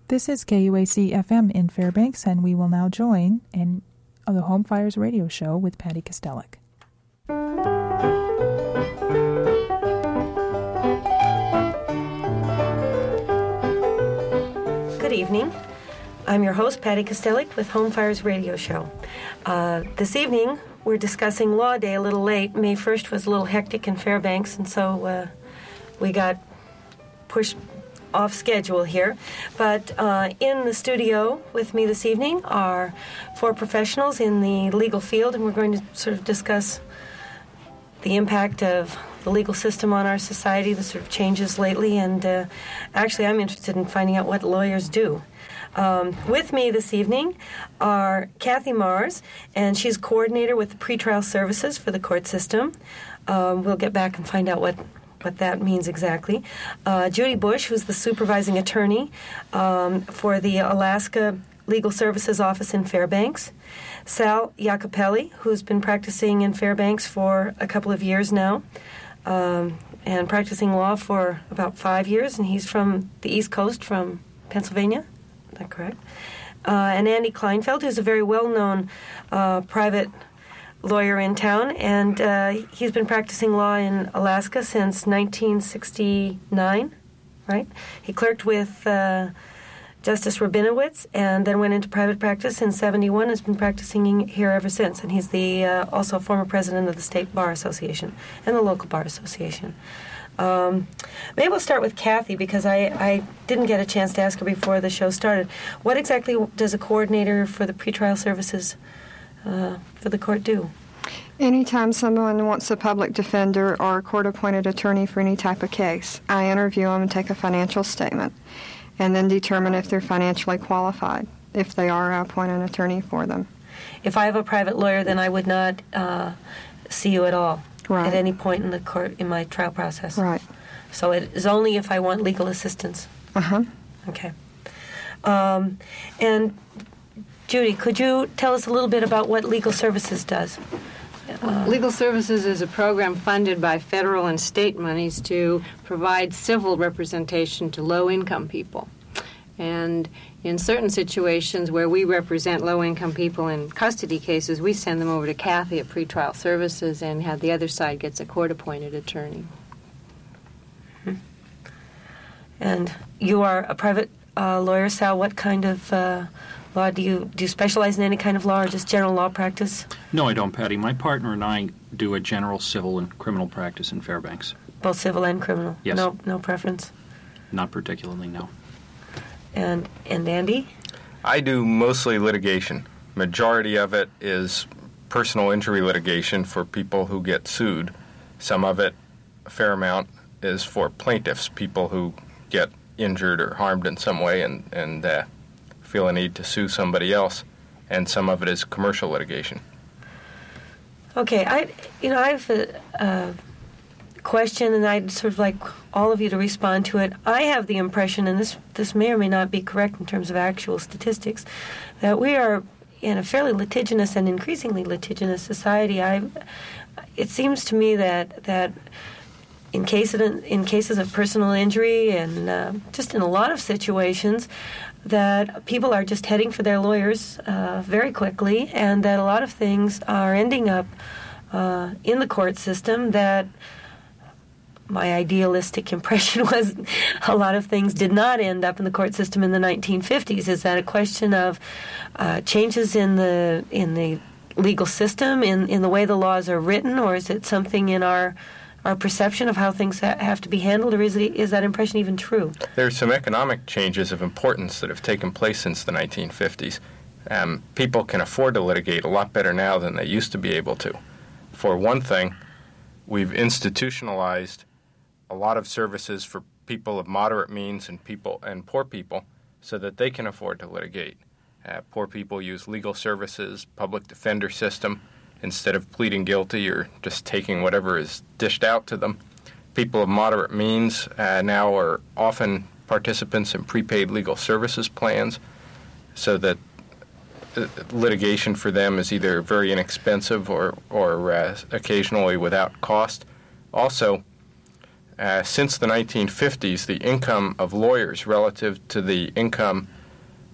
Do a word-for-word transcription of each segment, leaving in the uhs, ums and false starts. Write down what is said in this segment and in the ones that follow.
This is K U A C F M in Fairbanks, and we will now join in the Home Fires Radio Show with Patty Kostelik. Good evening. I'm your host, Patty Kostelik, with Home Fires Radio Show. Uh, this evening, we're discussing Law Day a little late. May first was a little hectic in Fairbanks, and so uh, we got pushed off schedule here. But uh, in the studio with me this evening are four professionals in the legal field, and we're going to sort of discuss the impact of the legal system on our society, the sort of changes lately, and uh, actually I'm interested in finding out what lawyers do. Um, with me this evening are Kathy Mars, and she's coordinator with the pretrial services for the court system. Um, we'll get back and find out what what that means exactly. Uh, Judy Bush, who's the supervising attorney um, for the Alaska Legal Services Office in Fairbanks. Sal Iacopelli, who's been practicing in Fairbanks for a couple of years now, um, and practicing law for about five years, and he's from the East Coast, from Pennsylvania. Is that correct? Uh, and Andy Kleinfeld, who's a very well-known uh, private lawyer in town, and uh, he's been practicing law in Alaska since nineteen sixty-nine, right? He clerked with uh, Justice Rabinowitz and then went into private practice in seventy-one and has been practicing here ever since. And he's the uh, also former president of the State Bar Association and the local Bar Association. Um, maybe we'll start with Kathy, because I, I didn't get a chance to ask her before the show started. What exactly does a coordinator for the pretrial services Uh, for the court do? Anytime someone wants a public defender or a court-appointed attorney for any type of case, I interview them and take a financial statement and then determine if they're financially qualified. If they are, I appoint an attorney for them. If I have a private lawyer, then I would not uh, see you at all right. at any point in the court in my trial process. Right. So it is only if I want legal assistance. Uh-huh. Okay. Um, and Judy, could you tell us a little bit about what Legal Services does? Uh, Legal Services is a program funded by federal and state monies to provide civil representation to low-income people. And in certain situations where we represent low-income people in custody cases, we send them over to Kathy at Pretrial Services and have the other side gets a court-appointed attorney. Mm-hmm. And you are a private uh, lawyer, Sal. What kind of uh, law do you do? You specialize in any kind of law, or just general law practice? No, I don't, Patty. My partner and I do a general civil and criminal practice in Fairbanks. Both civil and criminal? Yes. No, no preference? Not particularly, no. And and Andy? I do mostly litigation. Majority of it is personal injury litigation for people who get sued. Some of it, a fair amount, is for plaintiffs, people who get injured or harmed in some way and, and uh, feel a need to sue somebody else. And some of it is commercial litigation. Okay, I, you know, I have a, a question, and I'd sort of like all of you to respond to it. I have the impression, and this this may or may not be correct in terms of actual statistics, that we are in a fairly litigious and increasingly litigious society. I, it seems to me that that in cases in cases of personal injury and uh, just in a lot of situations, that people are just heading for their lawyers uh, very quickly, and that a lot of things are ending up uh, in the court system that my idealistic impression was a lot of things did not end up in the court system in the nineteen fifties. Is that a question of uh, changes in the in the legal system, in, in the way the laws are written, or is it something in our our perception of how things ha- have to be handled, or is, it, is that impression even true? There are some economic changes of importance that have taken place since the nineteen fifties. Um, people can afford to litigate a lot better now than they used to be able to. For one thing, we've institutionalized a lot of services for people of moderate means and people and poor people so that they can afford to litigate. Uh, poor people use legal services, public defender system, instead of pleading guilty or just taking whatever is dished out to them. People of moderate means uh, now are often participants in prepaid legal services plans, so that uh, litigation for them is either very inexpensive or, or uh, occasionally without cost. Also, uh, since the nineteen fifties, the income of lawyers relative to the income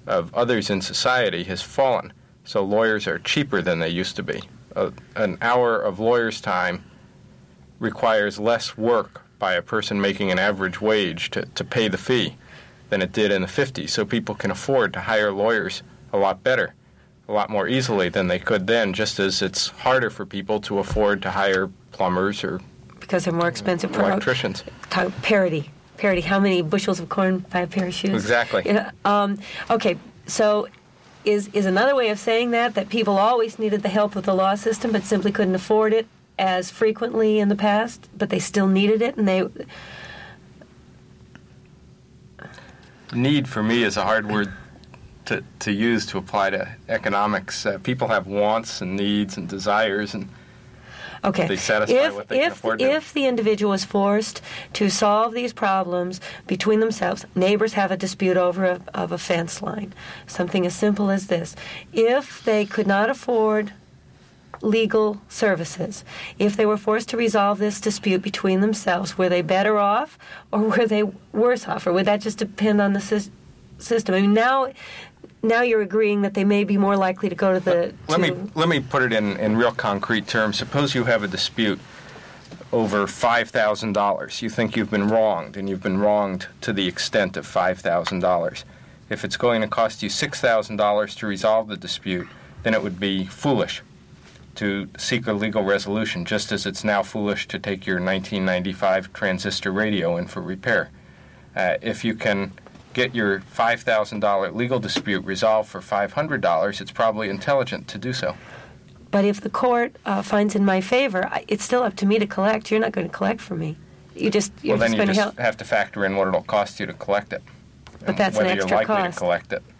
of others in society has fallen. So lawyers are cheaper than they used to be. Uh, an hour of lawyer's time requires less work by a person making an average wage to, to pay the fee than it did in the fifties. So people can afford to hire lawyers a lot better, a lot more easily than they could then, just as it's harder for people to afford to hire plumbers or because they're more expensive per electricians. Talk parity. Parity. How many bushels of corn buy a pair of shoes? Exactly. You know, um, okay, so is is another way of saying that that people always needed the help of the law system but simply couldn't afford it as frequently in the past, but they still needed it, and they... Need, for me, is a hard word to, to use to apply to economics. Uh, people have wants and needs and desires, and Okay. they satisfy if, what they if, can afford to. If the individual is forced to solve these problems between themselves, neighbors have a dispute over a, of a fence line, something as simple as this. If they could not afford legal services, if they were forced to resolve this dispute between themselves, were they better off or were they worse off? Or would that just depend on the sy- system? I mean, now... Now you're agreeing that they may be more likely to go to the... Let to me let me put it in, in real concrete terms. Suppose you have a dispute over five thousand dollars. You think you've been wronged, and you've been wronged to the extent of five thousand dollars. If it's going to cost you six thousand dollars to resolve the dispute, then it would be foolish to seek a legal resolution, just as it's now foolish to take your nineteen ninety-five transistor radio in for repair. Uh, if you can get your five thousand dollars legal dispute resolved for five hundred dollars, it's probably intelligent to do so. But if the court uh, finds in my favor, I, it's still up to me to collect. You're not going to collect for me. You just you're well, then just you going just to help. have to factor in what it'll cost you to collect it. But and that's an whether extra you're likely cost. to collect it.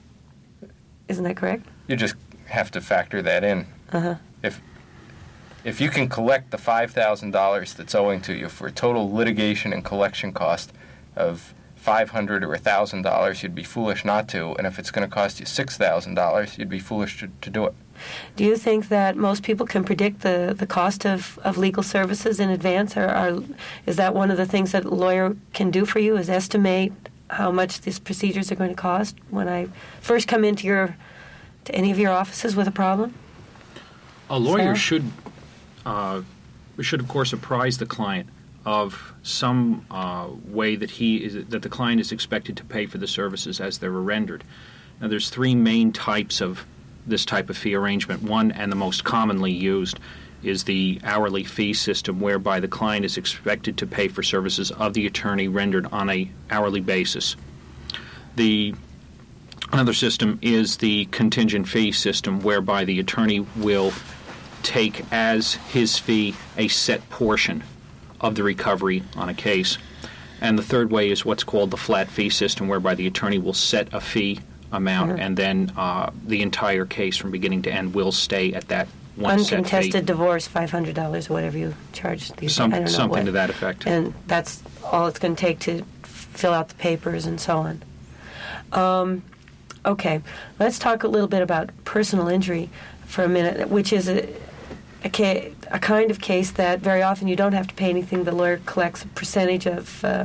Isn't that correct? You just have to factor that in. Uh-huh. If if you can collect the five thousand dollars that's owing to you for a total litigation and collection cost of five hundred dollars or one thousand dollars, you'd be foolish not to. And if it's going to cost you six thousand dollars, you'd be foolish to, to do it. Do you think that most people can predict the, the cost of, of legal services in advance? Or are, is that one of the things that a lawyer can do for you, is estimate how much these procedures are going to cost when I first come into your to any of your offices with a problem? A lawyer Sarah? should, uh, should, of course, apprise the client of some uh, way that he is that the client is expected to pay for the services as they were rendered. Now, there's three main types of this type of fee arrangement. One, and the most commonly used, is the hourly fee system, whereby the client is expected to pay for services of the attorney rendered on a hourly basis. The another system is the contingent fee system, whereby the attorney will take as his fee a set portion of the recovery on a case. And the third way is what's called the flat fee system, whereby the attorney will set a fee amount, mm-hmm. and then uh, the entire case from beginning to end will stay at that one set fee. Uncontested divorce, five hundred dollars or whatever you charge these Some, I don't know something what. to that effect. And that's all it's going to take to fill out the papers and so on. Um, okay, let's talk a little bit about personal injury for a minute, which is a A, ca- a kind of case that very often you don't have to pay anything. The lawyer collects a percentage of uh,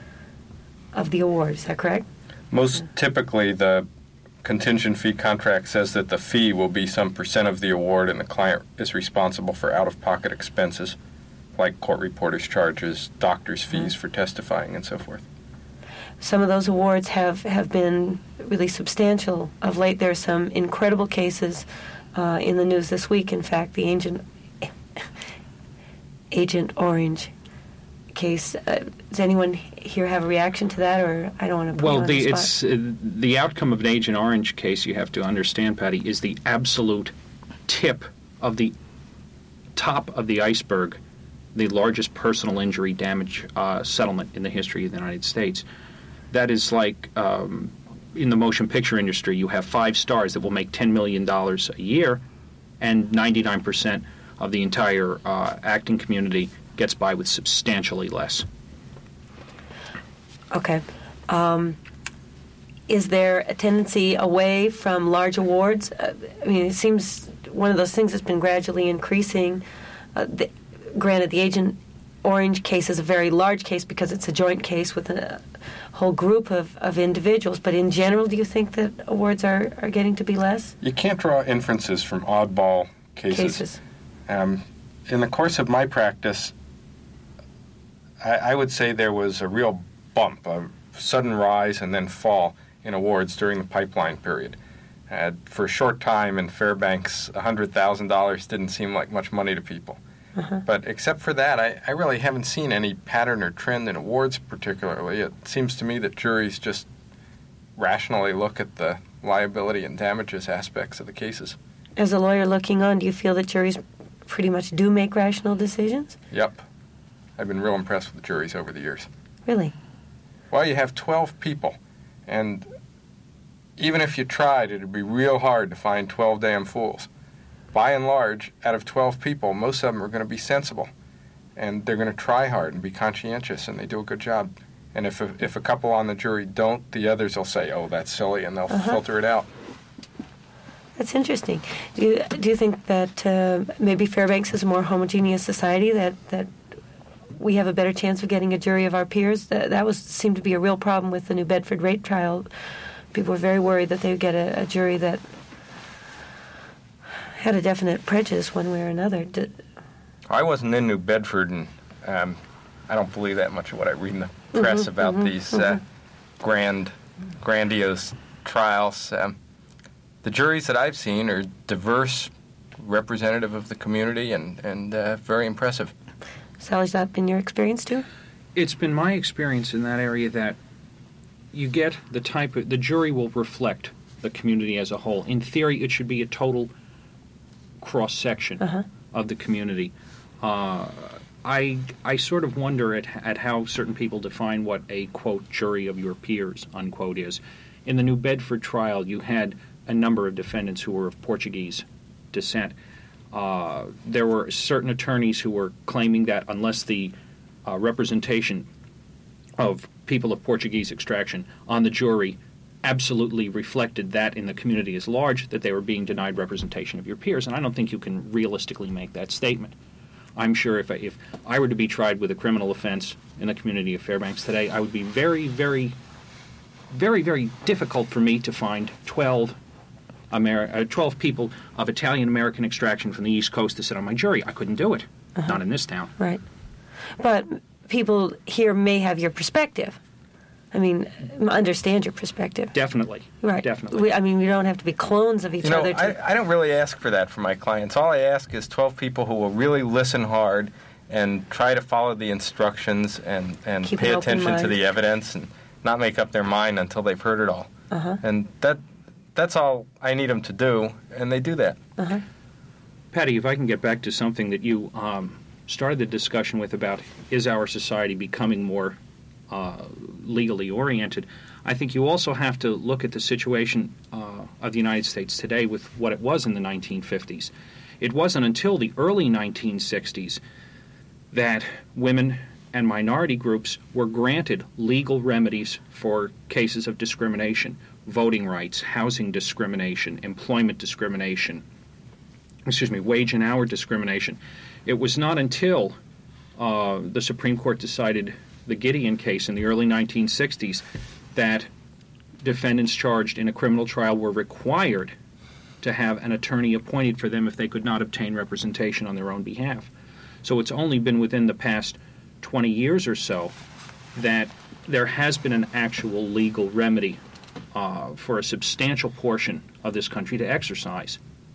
of the award. Is that correct? Most typically, the contingent fee contract says that the fee will be some percent of the award, and the client is responsible for out-of-pocket expenses, like court reporters' charges, doctors' fees mm-hmm. for testifying, and so forth. Some of those awards have, have been really substantial of late. There are some incredible cases Uh, in the news this week. In fact, the Agent Agent Orange case. Uh, does anyone here have a reaction to that, or I don't want to put well, you on the, the it's spot? uh, the outcome of an Agent Orange case. You have to understand, Patty, is the absolute tip of the top of the iceberg, the largest personal injury damage uh, settlement in the history of the United States. That is like. Um, In the motion picture industry, you have five stars that will make ten million dollars a year, and ninety-nine percent of the entire uh, acting community gets by with substantially less. Okay. Um, is there a tendency away from large awards? Uh, I mean, it seems one of those things that's been gradually increasing. Uh, the, granted, the Agent Orange case is a very large case because it's a joint case with a, whole group of, of individuals. But in general, do you think that awards are, are getting to be less? You can't draw inferences from oddball cases. Cases. Um, in the course of my practice, I, I would say there was a real bump, a sudden rise and then fall in awards during the pipeline period. Uh, for a short time in Fairbanks, one hundred thousand dollars didn't seem like much money to people. Uh-huh. But except for that, I, I really haven't seen any pattern or trend in awards particularly. It seems to me that juries just rationally look at the liability and damages aspects of the cases. As a lawyer looking on, do you feel that juries pretty much do make rational decisions? Yep. I've been real impressed with the juries over the years. Really? Well, you have twelve people, and even if you tried, it would be real hard to find twelve damn fools. By and large, out of twelve people, most of them are going to be sensible, and they're going to try hard and be conscientious, and they do a good job. And if a, if a couple on the jury don't, the others will say, oh, that's silly, and they'll uh-huh. filter it out. That's interesting. Do you, do you think that uh, maybe Fairbanks is a more homogeneous society, that, that we have a better chance of getting a jury of our peers? That, that was seemed to be a real problem with the New Bedford rape trial. People were very worried that they would get a, a jury that had a definite prejudice one way or another. Did... I wasn't in New Bedford, and um, I don't believe that much of what I read in the press mm-hmm, about mm-hmm, these uh, mm-hmm. grand, grandiose trials. Um, the juries that I've seen are diverse, representative of the community, and, and uh, very impressive. Sal, has that been your experience too? It's been my experience in that area that you get the type of, the jury will reflect the community as a whole. In theory, it should be a total cross-section uh-huh. of the community. Uh, I I sort of wonder at at how certain people define what a, quote, jury of your peers, unquote, is. In the New Bedford trial, you had a number of defendants who were of Portuguese descent. Uh, there were certain attorneys who were claiming that unless the uh, representation of people of Portuguese extraction on the jury absolutely reflected that in the community as large, that they were being denied representation of your peers. And I don't think you can realistically make that statement. I'm sure if I, if I were to be tried with a criminal offense in the community of Fairbanks today, I would be very, very, very, very difficult for me to find twelve, Ameri- uh, twelve people of Italian-American extraction from the East Coast to sit on my jury. I couldn't do it. Uh-huh. Not in this town. Right. But people here may have your perspective. I mean, understand your perspective. Definitely. Right. Definitely. We, I mean, we don't have to be clones of each you know, other. To... I, I don't really ask for that from my clients. All I ask is twelve people who will really listen hard and try to follow the instructions and, and pay attention to the evidence and not make up their mind until they've heard it all. Uh-huh. And that that's all I need them to do, and they do that. Uh-huh. Patty, if I can get back to something that you um, started the discussion with about, is our society becoming more Uh, legally oriented, I think you also have to look at the situation uh, of the United States today with what it was in the nineteen fifties. It wasn't until the early nineteen sixties that women and minority groups were granted legal remedies for cases of discrimination, voting rights, housing discrimination, employment discrimination, excuse me, wage and hour discrimination. It was not until uh, the Supreme Court decided the Gideon case in the early nineteen sixties that defendants charged in a criminal trial were required to have an attorney appointed for them if they could not obtain representation on their own behalf. So it's only been within the past twenty years or so that there has been an actual legal remedy uh, for a substantial portion of this country to exercise.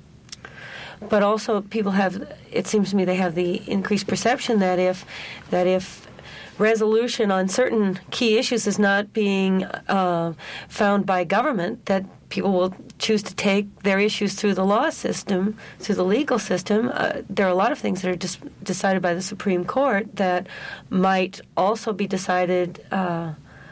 But also people have, it seems to me they have the increased perception that if that if resolution on certain key issues is not being uh, found by government, that people will choose to take their issues through the law system, through the legal system. Uh, there are a lot of things that are just decided by the Supreme Court that might also be decided uh,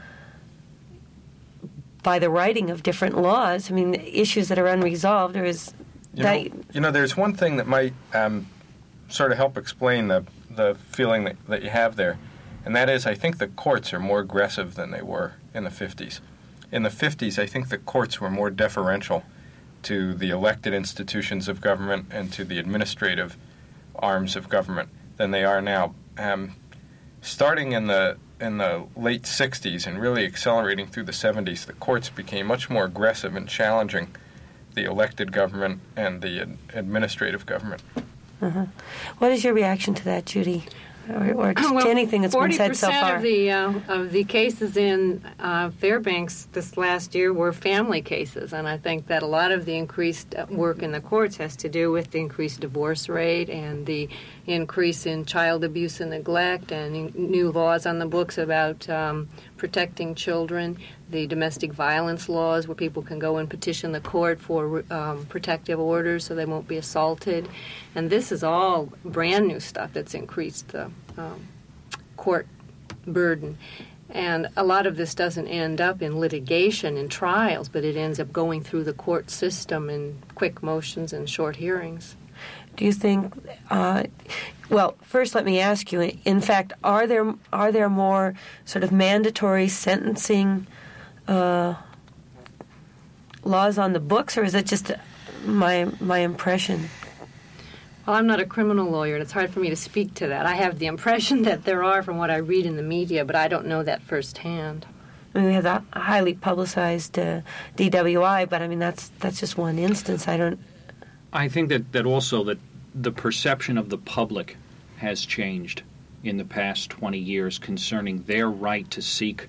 by the writing of different laws. I mean, issues that are unresolved, or is you that... Know, you know, there's one thing that might um, sort of help explain the, the feeling that, that you have there. And that is, I think the courts are more aggressive than they were in the fifties. In the fifties, I think the courts were more deferential to the elected institutions of government and to the administrative arms of government than they are now. Um, starting in the in the late sixties and really accelerating through the seventies, the courts became much more aggressive in challenging the elected government and the ad- administrative government. Uh-huh. What is your reaction to that, Judy? Or, or to well, anything that's been said so far? forty percent of the, uh, of the cases in uh, Fairbanks this last year were family cases, and I think that a lot of the increased work in the courts has to do with the increased divorce rate and the increase in child abuse and neglect and new laws on the books about um, protecting children, the domestic violence laws where people can go and petition the court for um, protective orders so they won't be assaulted. And this is all brand new stuff that's increased the um, court burden. And a lot of this doesn't end up in litigation and trials, but it ends up going through the court system in quick motions and short hearings. Do you think, uh, well, first let me ask you, in fact, are there are there more sort of mandatory sentencing uh, laws on the books, or is it just my my impression? Well, I'm not a criminal lawyer, and it's hard for me to speak to that. I have the impression that there are from what I read in the media, but I don't know that firsthand. I mean, we have the highly publicized uh, D W I, but I mean, that's that's just one instance. I don't... I think that, that also that the perception of the public has changed in the past twenty years concerning their right to seek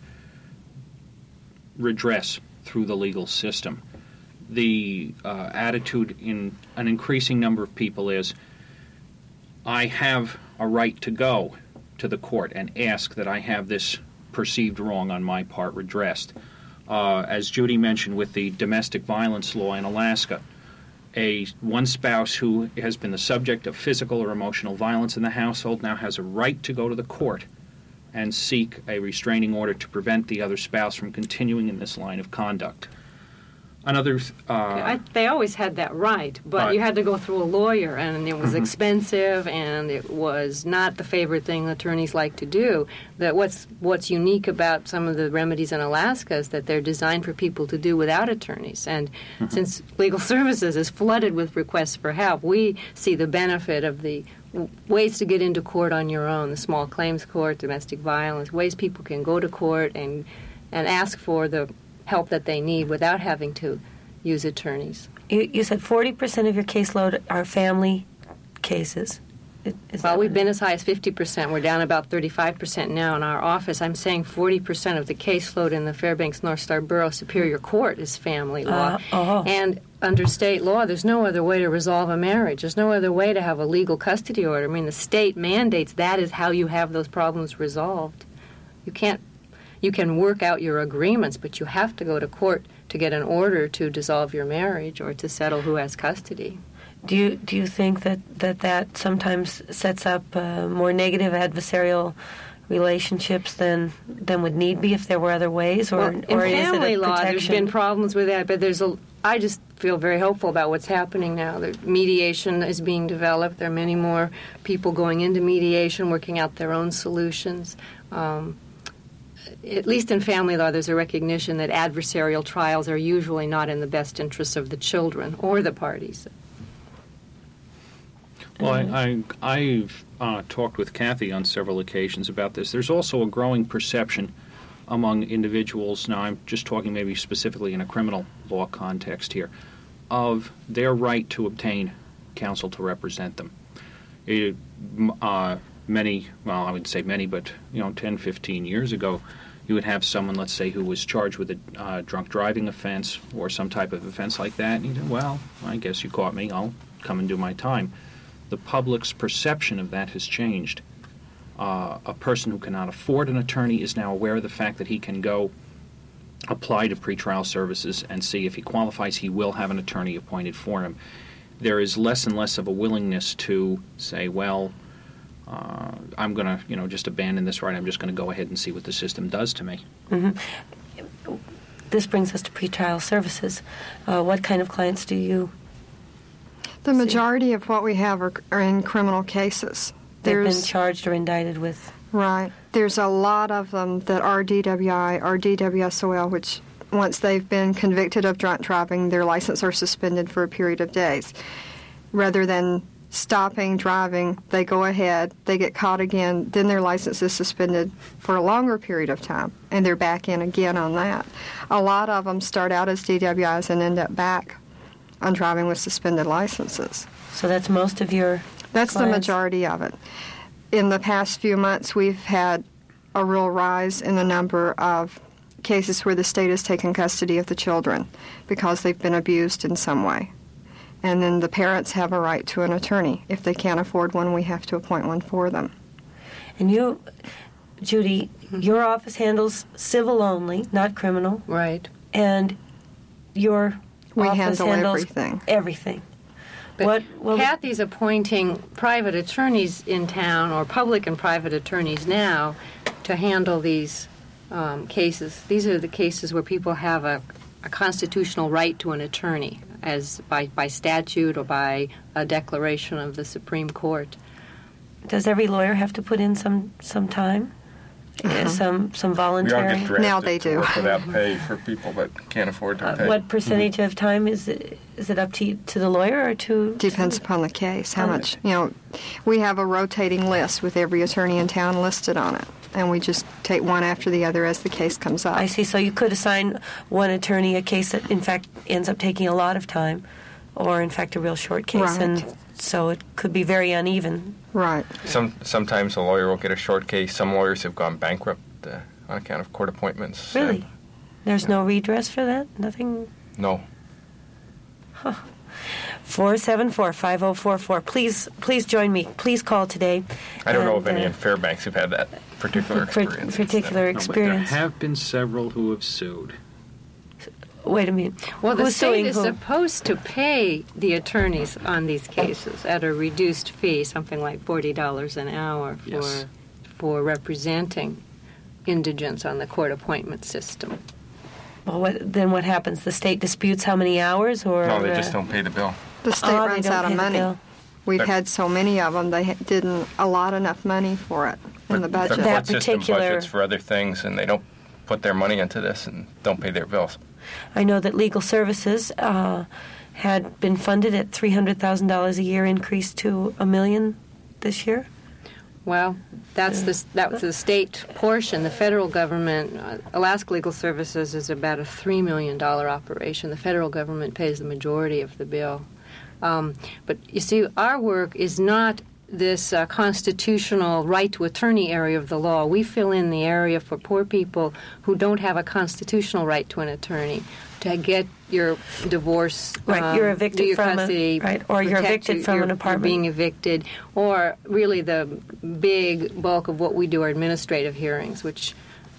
redress through the legal system. The uh, attitude in an increasing number of people is, I have a right to go to the court and ask that I have this perceived wrong on my part redressed. Uh, as Judy mentioned with the domestic violence law in Alaska, a one spouse who has been the subject of physical or emotional violence in the household now has a right to go to the court and seek a restraining order to prevent the other spouse from continuing in this line of conduct. Another, uh, I, they always had that right, but uh, you had to go through a lawyer, and it was mm-hmm. expensive, and it was not the favorite thing attorneys like to do. That what's what's unique about some of the remedies in Alaska is that they're designed for people to do without attorneys. And mm-hmm. since legal services is flooded with requests for help, we see the benefit of the ways to get into court on your own, the small claims court, domestic violence, ways people can go to court and and ask for the help that they need without having to use attorneys. You, you said forty percent of your caseload are family cases. Is well, we've been as high as fifty percent. We're down about thirty-five percent now in our office. I'm saying forty percent of the caseload in the Fairbanks North Star Borough Superior Court is family law. Uh, uh-huh. And under state law, there's no other way to resolve a marriage. There's no other way to have a legal custody order. I mean, the state mandates that is how you have those problems resolved. You can't You can work out your agreements, but you have to go to court to get an order to dissolve your marriage or to settle who has custody. Do you do you think that that, that sometimes sets up uh, more negative adversarial relationships than than would need be if there were other ways, or, well, or in is family it a law, protection? there's been problems with that, but there's a. I just feel very hopeful about what's happening now. The mediation is being developed. There are many more people going into mediation, working out their own solutions. Um, At least in family law, there's a recognition that adversarial trials are usually not in the best interests of the children or the parties. Well, I, I, I've uh, talked with Kathy on several occasions about this. There's also a growing perception among individuals, now I'm just talking maybe specifically in a criminal law context here, of their right to obtain counsel to represent them. It, uh, many, well, I would say many, but, you know, ten, fifteen years ago, you would have someone, let's say, who was charged with a uh, drunk driving offense or some type of offense like that, and you'd say, well, I guess you caught me, I'll come and do my time. The public's perception of that has changed. Uh, a person who cannot afford an attorney is now aware of the fact that he can go apply to pretrial services and see if he qualifies, he will have an attorney appointed for him. There is less and less of a willingness to say, well, uh, I'm going to, you know, just abandon this right. I'm just going to go ahead and see what the system does to me. Mm-hmm. This brings us to pretrial services. Uh, what kind of clients do you The majority of what we have are, are in criminal cases. They've There's, been charged or indicted with? Right. There's a lot of them that are D W I or D W S O L, which once they've been convicted of drunk driving, their license are suspended for a period of days. Rather than stopping driving, they go ahead, they get caught again, then their license is suspended for a longer period of time, and they're back in again on that. A lot of them start out as D W Is and end up back on driving with suspended licenses. So that's most of your That's clients? the majority of it. In the past few months, we've had a real rise in the number of cases where the state has taken custody of the children because they've been abused in some way. And then the parents have a right to an attorney. If they can't afford one, we have to appoint one for them. And you, Judy, your office handles civil only, not criminal. Right. And your We office handle handles everything. Everything. But what, what Kathy's appointing private attorneys in town, or public and private attorneys now, to handle these um, cases. These are the cases where people have a, a constitutional right to an attorney, as by, by statute or by a declaration of the Supreme Court. Does every lawyer have to put in some some time? Uh-huh. Some some We all voluntary? get drafted Now they to do. work without pay for people that can't afford to Uh, pay. what percentage of time is it? Is it up to to the lawyer or to? Depends to, upon the case, how Oh. much, you know, we have a rotating list with every attorney in town listed on it, and we just take one after the other as the case comes up. I see. So you could assign one attorney a case that, in fact, ends up taking a lot of time, or in fact, a real short case, Right. and so it could be very uneven. Right. Some sometimes a lawyer will get a short case. Some lawyers have gone bankrupt uh, on account of court appointments. Really, And there's no redress for that. Nothing. no. Four seven four five zero four four. Please, please join me. Please call today. I don't know of And, any uh, in Fairbanks who've had that particular par- experience. particular No, but experience. there have been several who have sued. Wait a minute. Well, the Who's state suing is who? supposed to pay the attorneys on these cases at a reduced fee, something like forty dollars an hour for Yes. for representing indigents on the court appointment system. Well, what, then what happens? The state disputes how many hours, or No, they uh, just don't pay the bill. The state Oh, they runs don't out pay of the money. bill. We've But- had so many of them, they ha- didn't allot enough money for it in the The budget. That court system particular- budgets for other things, and they don't put their money into this and don't pay their bills. I know that legal services uh, had been funded at three hundred thousand dollars a year, increased to a million this year. Well, that's the that's the state portion. The federal government, uh, Alaska Legal Services, is about a three million dollar operation. The federal government pays the majority of the bill. Um, but you see, our work is not this uh, constitutional right to attorney area of the law. We fill in the area for poor people who don't have a constitutional right to an attorney to get your divorce. Right, um, you're evicted do your from a- custody, right, or you're protect evicted you- from you're- an apartment. You're being evicted, or really the big bulk of what we do are administrative hearings, which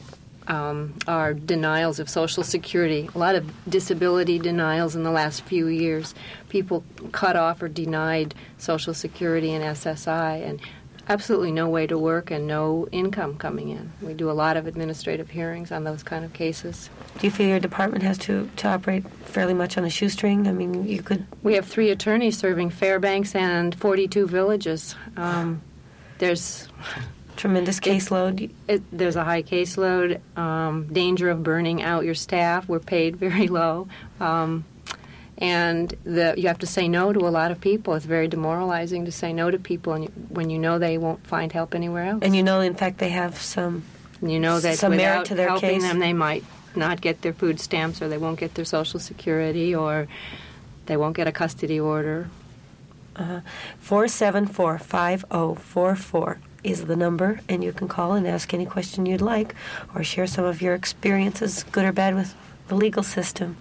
um, are denials of Social Security. A lot of disability denials in the last few years. People cut off or denied Social Security and S S I, and absolutely no way to work and no income coming in. We do a lot of administrative hearings on those kind of cases. Do you feel your department has to, to operate fairly much on a shoestring? I mean, you could. We have three attorneys serving Fairbanks and forty-two villages. Um, there's Tremendous caseload. it, there's a high caseload, um, danger of burning out your staff. We're paid very low. Um, and the, you have to say no to a lot of people. It's very demoralizing to say no to people and you, when you know they won't find help anywhere else. And you know, in fact, they have some. And you know that some merit without to their helping case. them, they might not get their food stamps, or they won't get their Social Security, or they won't get a custody order. Uh, four seven four five zero four four is the number, and you can call and ask any question you'd like, or share some of your experiences, good or bad, with the legal system.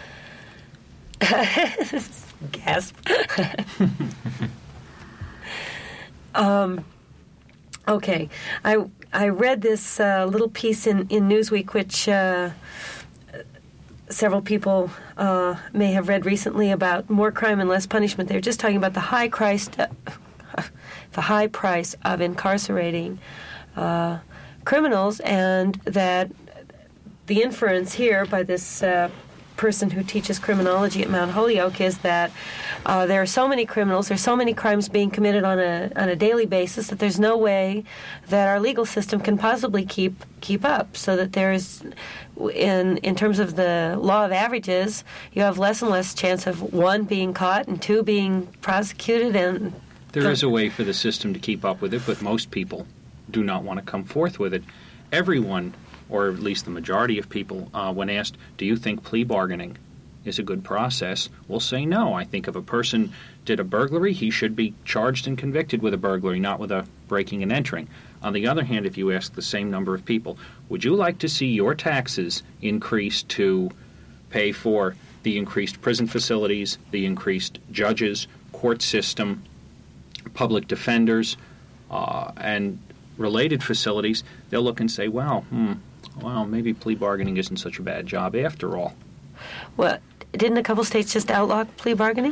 Gasp. um, okay, I I read this uh, little piece in, in Newsweek, which uh, several people uh, may have read recently, about more crime and less punishment. They're just talking about the high price, uh, the high price of incarcerating uh, criminals, and that the inference here by this uh, person who teaches criminology at Mount Holyoke is that uh, there are so many criminals, there's so many crimes being committed on a on a daily basis that there's no way that our legal system can possibly keep keep up. So that there's, in in terms of the law of averages, you have less and less chance of one being caught and two being prosecuted and There is a way for the system to keep up with it, but most people do not want to come forth with it. Everyone, or at least the majority of people, uh, when asked, do you think plea bargaining is a good process, will say no. I think if a person did a burglary, he should be charged and convicted with a burglary, not with a breaking and entering. On the other hand, if you ask the same number of people, would you like to see your taxes increase to pay for the increased prison facilities, the increased judges, court system, public defenders, uh, and related facilities? They'll look and say, well, hmm, well, maybe plea bargaining isn't such a bad job after all. Well, didn't a couple states just outlaw plea bargaining?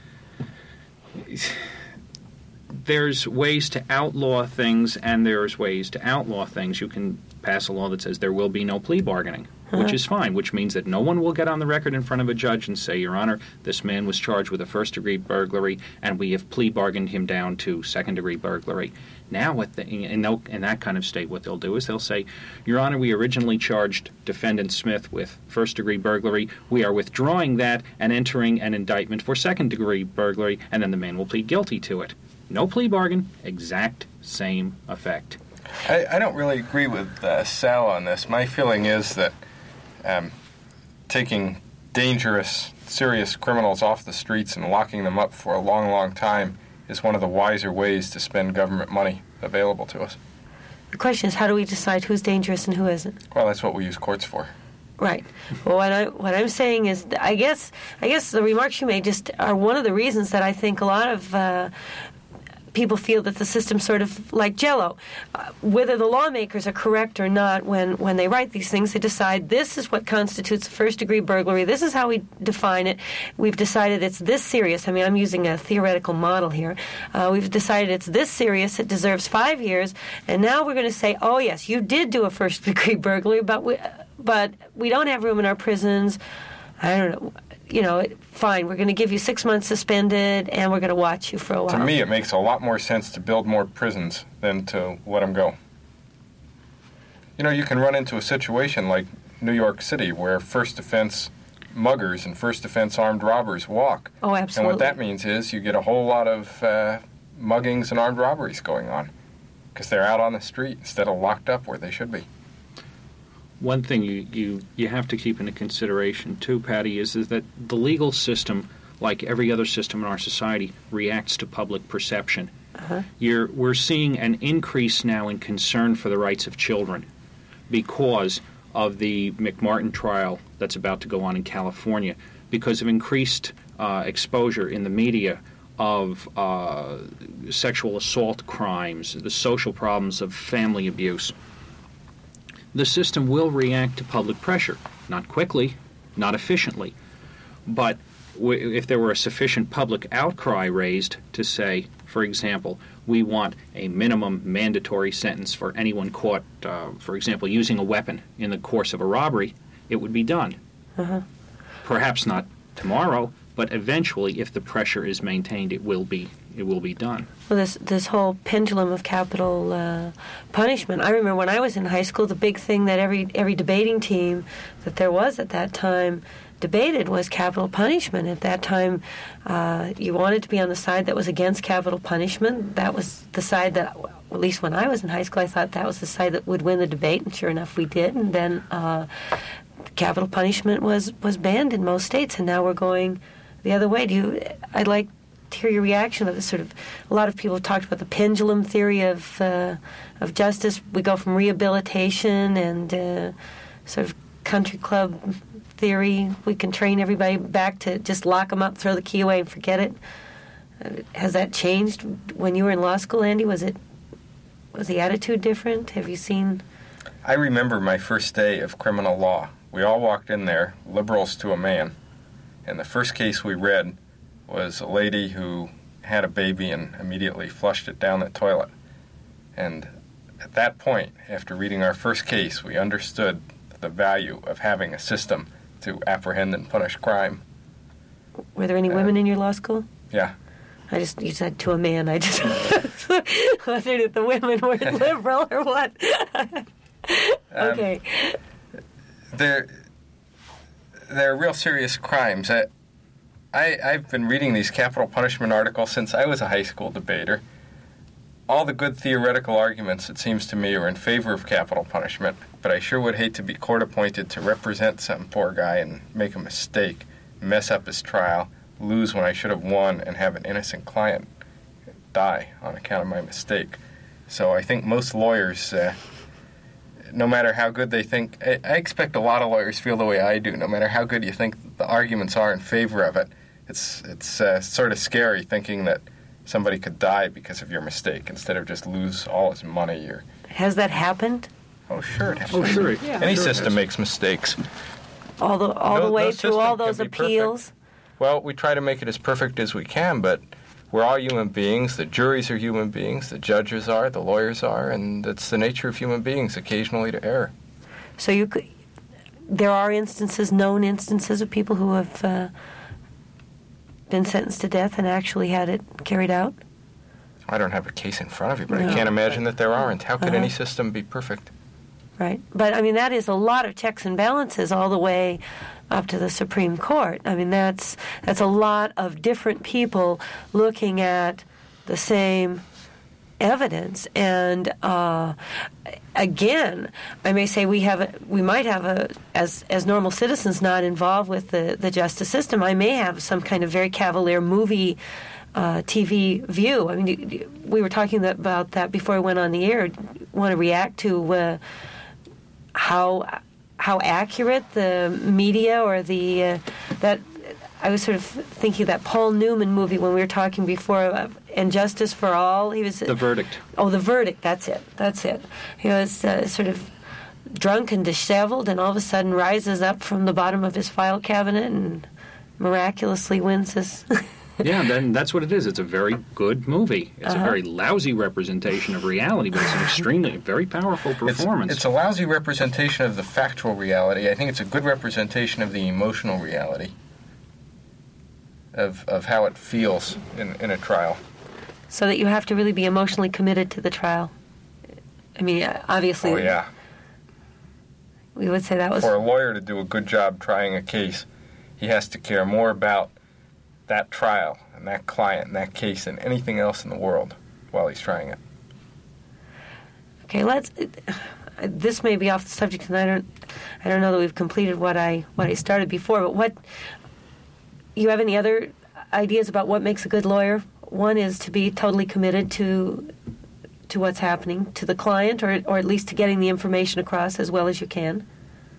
There's ways to outlaw things, and there's ways to outlaw things. You can pass a law that says there will be no plea bargaining, uh-huh. which is fine, which means that no one will get on the record in front of a judge and say, Your Honor, this man was charged with a first-degree burglary, and we have plea bargained him down to second-degree burglary. Now, with the, in, in that kind of state, what they'll do is they'll say, Your Honor, we originally charged Defendant Smith with first-degree burglary. We are withdrawing that and entering an indictment for second-degree burglary, and then the man will plead guilty to it. No plea bargain, exact same effect. I, I don't really agree with uh, Sal on this. My feeling is that um, taking dangerous, serious criminals off the streets and locking them up for a long, long time is one of the wiser ways to spend government money available to us. The question is, how do we decide who's dangerous and who isn't? Well, that's what we use courts for. Right. Well, what, I, what I'm saying is, I guess, I guess the remarks you made just are one of the reasons that I think a lot of uh, people feel that the system's sort of like Jell-O. Uh, whether the lawmakers are correct or not, when, when they write these things, they decide this is what constitutes a first-degree burglary. This is how we define it. We've decided it's this serious. I mean, I'm using a theoretical model here. Uh, we've decided it's this serious. It deserves five years. And now we're going to say, oh, yes, you did do a first-degree burglary, but we, but we don't have room in our prisons. I don't know. You know, fine, we're going to give you six months suspended, and we're going to watch you for a while. To me, it makes a lot more sense to build more prisons than to let them go. You know, you can run into a situation like New York City where first offense muggers and first offense armed robbers walk. Oh, absolutely. And what that means is you get a whole lot of uh, muggings and armed robberies going on because they're out on the street instead of locked up where they should be. One thing you, you, you have to keep into consideration, too, Patty, is, is that the legal system, like every other system in our society, reacts to public perception. Uh-huh. You're, we're seeing an increase now in concern for the rights of children because of the McMartin trial that's about to go on in California, because of increased uh, exposure in the media of uh, sexual assault crimes, the social problems of family abuse. The system will react to public pressure, not quickly, not efficiently, but w- if there were a sufficient public outcry raised to say, for example, we want a minimum mandatory sentence for anyone caught, uh, for example, using a weapon in the course of a robbery, it would be done. Uh-huh. Perhaps not tomorrow, but eventually, if the pressure is maintained, it will be it will be done. Well, this this whole pendulum of capital uh, punishment. I remember when I was in high school, the big thing that every every debating team that there was at that time debated was capital punishment. At that time, uh, you wanted to be on the side that was against capital punishment. That was the side that, well, at least when I was in high school, I thought that was the side that would win the debate, and sure enough, we did. And then uh, capital punishment was, was banned in most states, and now we're going the other way. Do you? I'd like to hear your reaction of this sort of. A lot of people have talked about the pendulum theory of uh, of justice. We go from rehabilitation and uh, sort of country club theory. We can train everybody back to just lock them up, throw the key away, and forget it. Uh, has that changed when you were in law school, Andy? Was it was the attitude different? Have you seen? I remember my first day of criminal law. We all walked in there, liberals to a man. And the first case we read was a lady who had a baby and immediately flushed it down the toilet. And at that point, after reading our first case, we understood the value of having a system to apprehend and punish crime. Were there any uh, women in your law school? Yeah. I just, you said to a man, I just wondered if the women were liberal or what. Okay. Um, there... They're real serious crimes. I, I, I've been reading these capital punishment articles since I was a high school debater. All the good theoretical arguments, it seems to me, are in favor of capital punishment, but I sure would hate to be court-appointed to represent some poor guy and make a mistake, mess up his trial, lose when I should have won, and have an innocent client die on account of my mistake. So I think most lawyers, uh, no matter how good they think, I, I expect a lot of lawyers feel the way I do, no matter how good you think the arguments are in favor of it, it's, it's uh, sort of scary thinking that somebody could die because of your mistake instead of just lose all his money. Or Has that happened? Oh, sure it has. Oh, sure. It, Yeah. Any sure system makes mistakes. All the all No- the way no through all system those can be appeals? perfect. Well, we try to make it as perfect as we can, but we're all human beings. The juries are human beings. The judges are. The lawyers are. And it's the nature of human beings occasionally to err. So you could, there are instances, known instances of people who have uh, been sentenced to death and actually had it carried out? I don't have a case in front of you, but No. I can't imagine that there aren't. How could Uh-huh. any system be perfect? Right. But, I mean, that is a lot of checks and balances all the way up to the Supreme Court. I mean, that's that's a lot of different people looking at the same evidence. And, uh, again, I may say we have a, we might have a, as as normal citizens not involved with the, the justice system, I may have some kind of very cavalier movie Uh, T V view. I mean, we were talking about that before I went on the air. Want to react to uh, how how accurate the media or the uh, that I was sort of thinking of that Paul Newman movie when we were talking before uh, and Justice for All. He was The Verdict. Oh, The Verdict. That's it. That's it. He was uh, sort of drunk and disheveled, and all of a sudden rises up from the bottom of his file cabinet and miraculously wins his. Yeah, then that's what it is. It's a very good movie. It's Uh-huh. a very lousy representation of reality, but it's an extremely, very powerful It's, performance. it's a lousy representation of the factual reality. I think it's a good representation of the emotional reality of of how it feels in, in a trial. So that you have to really be emotionally committed to the trial. I mean, uh, obviously, Oh, yeah. we would say that was... For a lawyer to do a good job trying a case, he has to care more about that trial and that client and that case than anything else in the world while he's trying it. Okay, let's... Uh, this may be off the subject, and I don't, I don't know that we've completed what I what I started before, but what... You have any other ideas about what makes a good lawyer? One is to be totally committed to to what's happening to the client, or or at least to getting the information across as well as you can.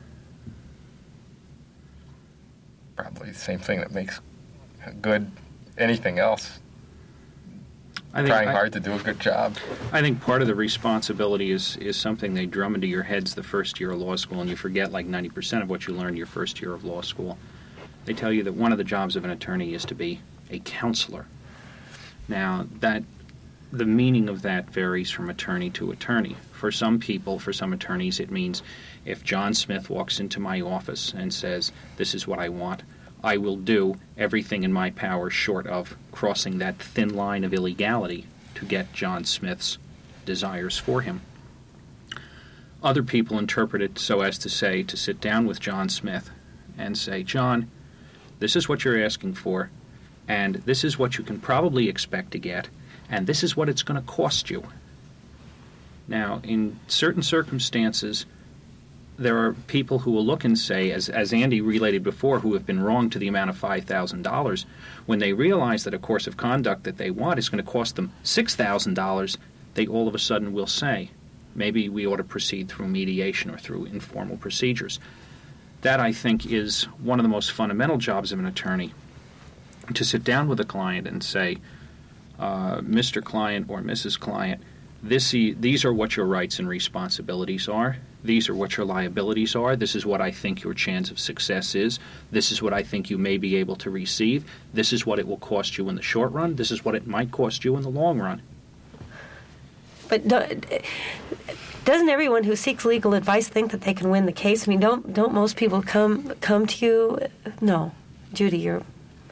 Probably the same thing that makes good anything else. I think, Trying I- hard to do a good job. I think part of the responsibility is, is something they drum into your heads the first year of law school, and you forget like ninety percent of what you learned your first year of law school. They tell you that one of the jobs of an attorney is to be a counselor. Now, that the meaning of that varies from attorney to attorney. For some people, for some attorneys, it means if John Smith walks into my office and says, "This is what I want," I will do everything in my power short of crossing that thin line of illegality to get John Smith's desires for him. Other people interpret it so as to say, to sit down with John Smith and say, "John, this is what you're asking for, and this is what you can probably expect to get, and this is what it's going to cost you." Now, in certain circumstances, there are people who will look and say, as, as Andy related before, who have been wronged to the amount of five thousand dollars, when they realize that a course of conduct that they want is going to cost them six thousand dollars, they all of a sudden will say, maybe we ought to proceed through mediation or through informal procedures. That, I think, is one of the most fundamental jobs of an attorney, to sit down with a client and say, uh, Mister Client or Missus Client, this, these are what your rights and responsibilities are. These are what your liabilities are. This is what I think your chance of success is. This is what I think you may be able to receive. This is what it will cost you in the short run. This is what it might cost you in the long run. But do- doesn't everyone who seeks legal advice think that they can win the case? I mean, don't don't most people come come to you? No, Judy, you're.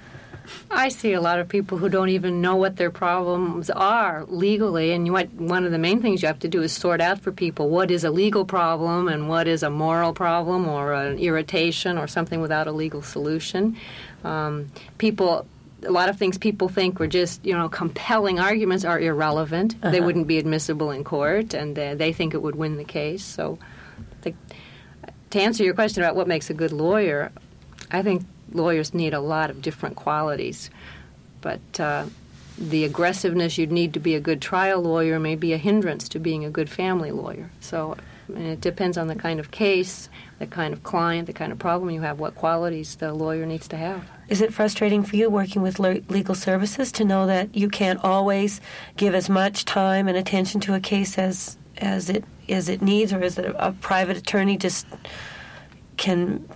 I see a lot of people who don't even know what their problems are legally, and you might, one of the main things you have to do is sort out for people what is a legal problem and what is a moral problem or an irritation or something without a legal solution. Um, people, a lot of things people think were just, you know, compelling arguments are irrelevant. Uh-huh. They wouldn't be admissible in court, and uh, they think it would win the case. So, the, to answer your question about what makes a good lawyer, I think lawyers need a lot of different qualities, but uh, the aggressiveness you'd need to be a good trial lawyer may be a hindrance to being a good family lawyer. So I mean, it depends on the kind of case, the kind of client, the kind of problem you have, what qualities the lawyer needs to have. Is it frustrating for you working with le- legal services to know that you can't always give as much time and attention to a case as as it as it needs, or is it a, a private attorney just can...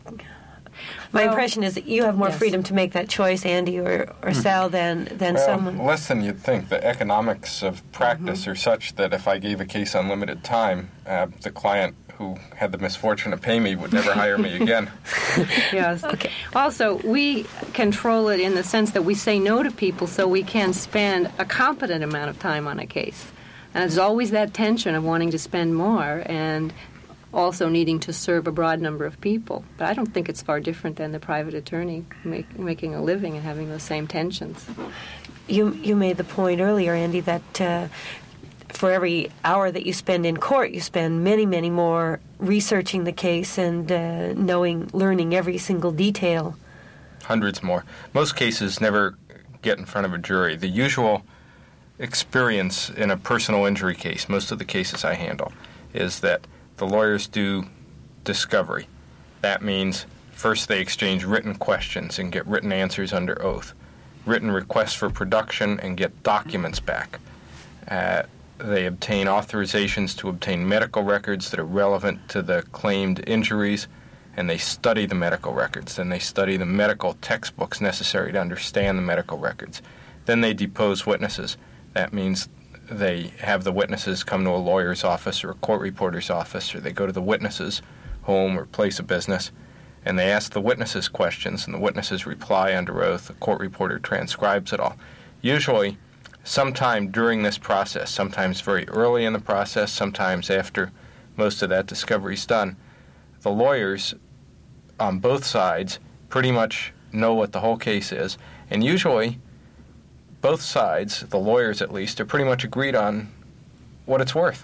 My well, impression is that you have more yes. freedom to make that choice, Andy or, or Sal, than, than well, someone... less than you'd think. The economics of practice mm-hmm. are such that if I gave a case unlimited time, uh, the client who had the misfortune to pay me would never hire me again. Yes. Okay. Also, we control it in the sense that we say no to people so we can spend a competent amount of time on a case. And there's always that tension of wanting to spend more and also needing to serve a broad number of people. But I don't think it's far different than the private attorney make, making a living and having those same tensions. You you made the point earlier, Andy, that uh, for every hour that you spend in court, you spend many, many more researching the case and uh, knowing, learning every single detail. Hundreds more. Most cases never get in front of a jury. The usual experience in a personal injury case, most of the cases I handle, is that the lawyers do discovery. That means first they exchange written questions and get written answers under oath, written requests for production and get documents back. Uh, they obtain authorizations to obtain medical records that are relevant to the claimed injuries, and they study the medical records. Then they study the medical textbooks necessary to understand the medical records. Then they depose witnesses. That means they have the witnesses come to a lawyer's office or a court reporter's office, or they go to the witness's home or place of business, and they ask the witnesses questions, and the witnesses reply under oath. The court reporter transcribes it all. Usually, sometime during this process, sometimes very early in the process, sometimes after most of that discovery's done, the lawyers on both sides pretty much know what the whole case is, and usually both sides, the lawyers at least, are pretty much agreed on what it's worth.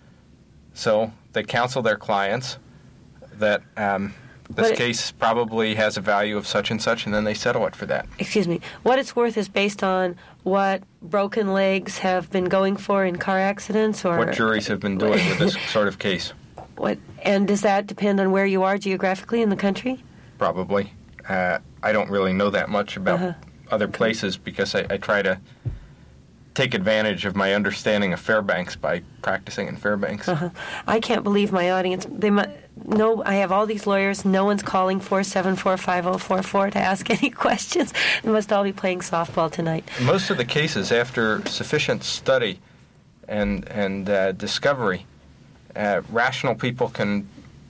So they counsel their clients that um, this it, case probably has a value of such and such, and then they settle it for that. Excuse me. What it's worth is based on what broken legs have been going for in car accidents, or what juries have been doing with this sort of case. What and does that depend on where you are geographically in the country? Probably. Uh, I don't really know that much about uh-huh. other places because I, I try to take advantage of my understanding of Fairbanks by practicing in Fairbanks. Uh-huh. I can't believe my audience. They mu- no, I have all these lawyers. No one's calling four seven four, five oh four four to ask any questions. They must all be playing softball tonight. Most of the cases, after sufficient study and, and uh, discovery, uh, rational people can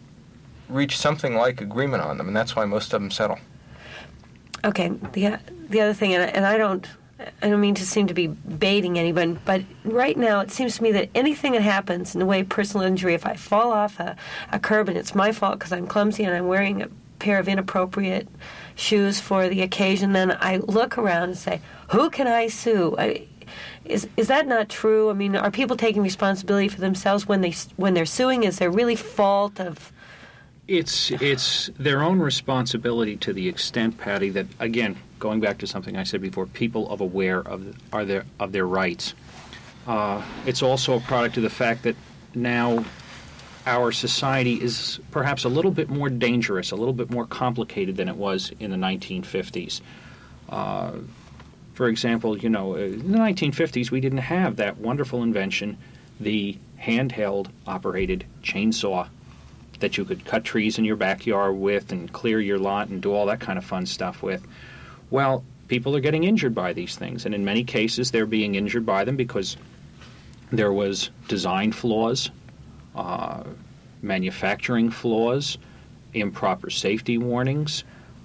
reach something like agreement on them, and that's why most of them settle. Okay, the the other thing, and I, and I don't, I don't mean to seem to be baiting anyone, but right now it seems to me that anything that happens in the way of personal injury, if I fall off a, a curb and it's my fault because I'm clumsy and I'm wearing a pair of inappropriate shoes for the occasion, then I look around and say, who can I sue? I, is is that not true? I mean, are people taking responsibility for themselves when they when they're suing? Is there really fault of? It's it's their own responsibility to the extent, Patty, that, again, going back to something I said before, people of aware of are their of their rights. Uh, it's also a product of the fact that now our society is perhaps a little bit more dangerous, a little bit more complicated than it was in the nineteen fifties. Uh, for example, you know, in the nineteen fifties we didn't have that wonderful invention, the handheld operated chainsaw, that you could cut trees in your backyard with and clear your lot and do all that kind of fun stuff with. Well, people are getting injured by these things, and in many cases they're being injured by them because there was design flaws, uh, manufacturing flaws, improper safety warnings,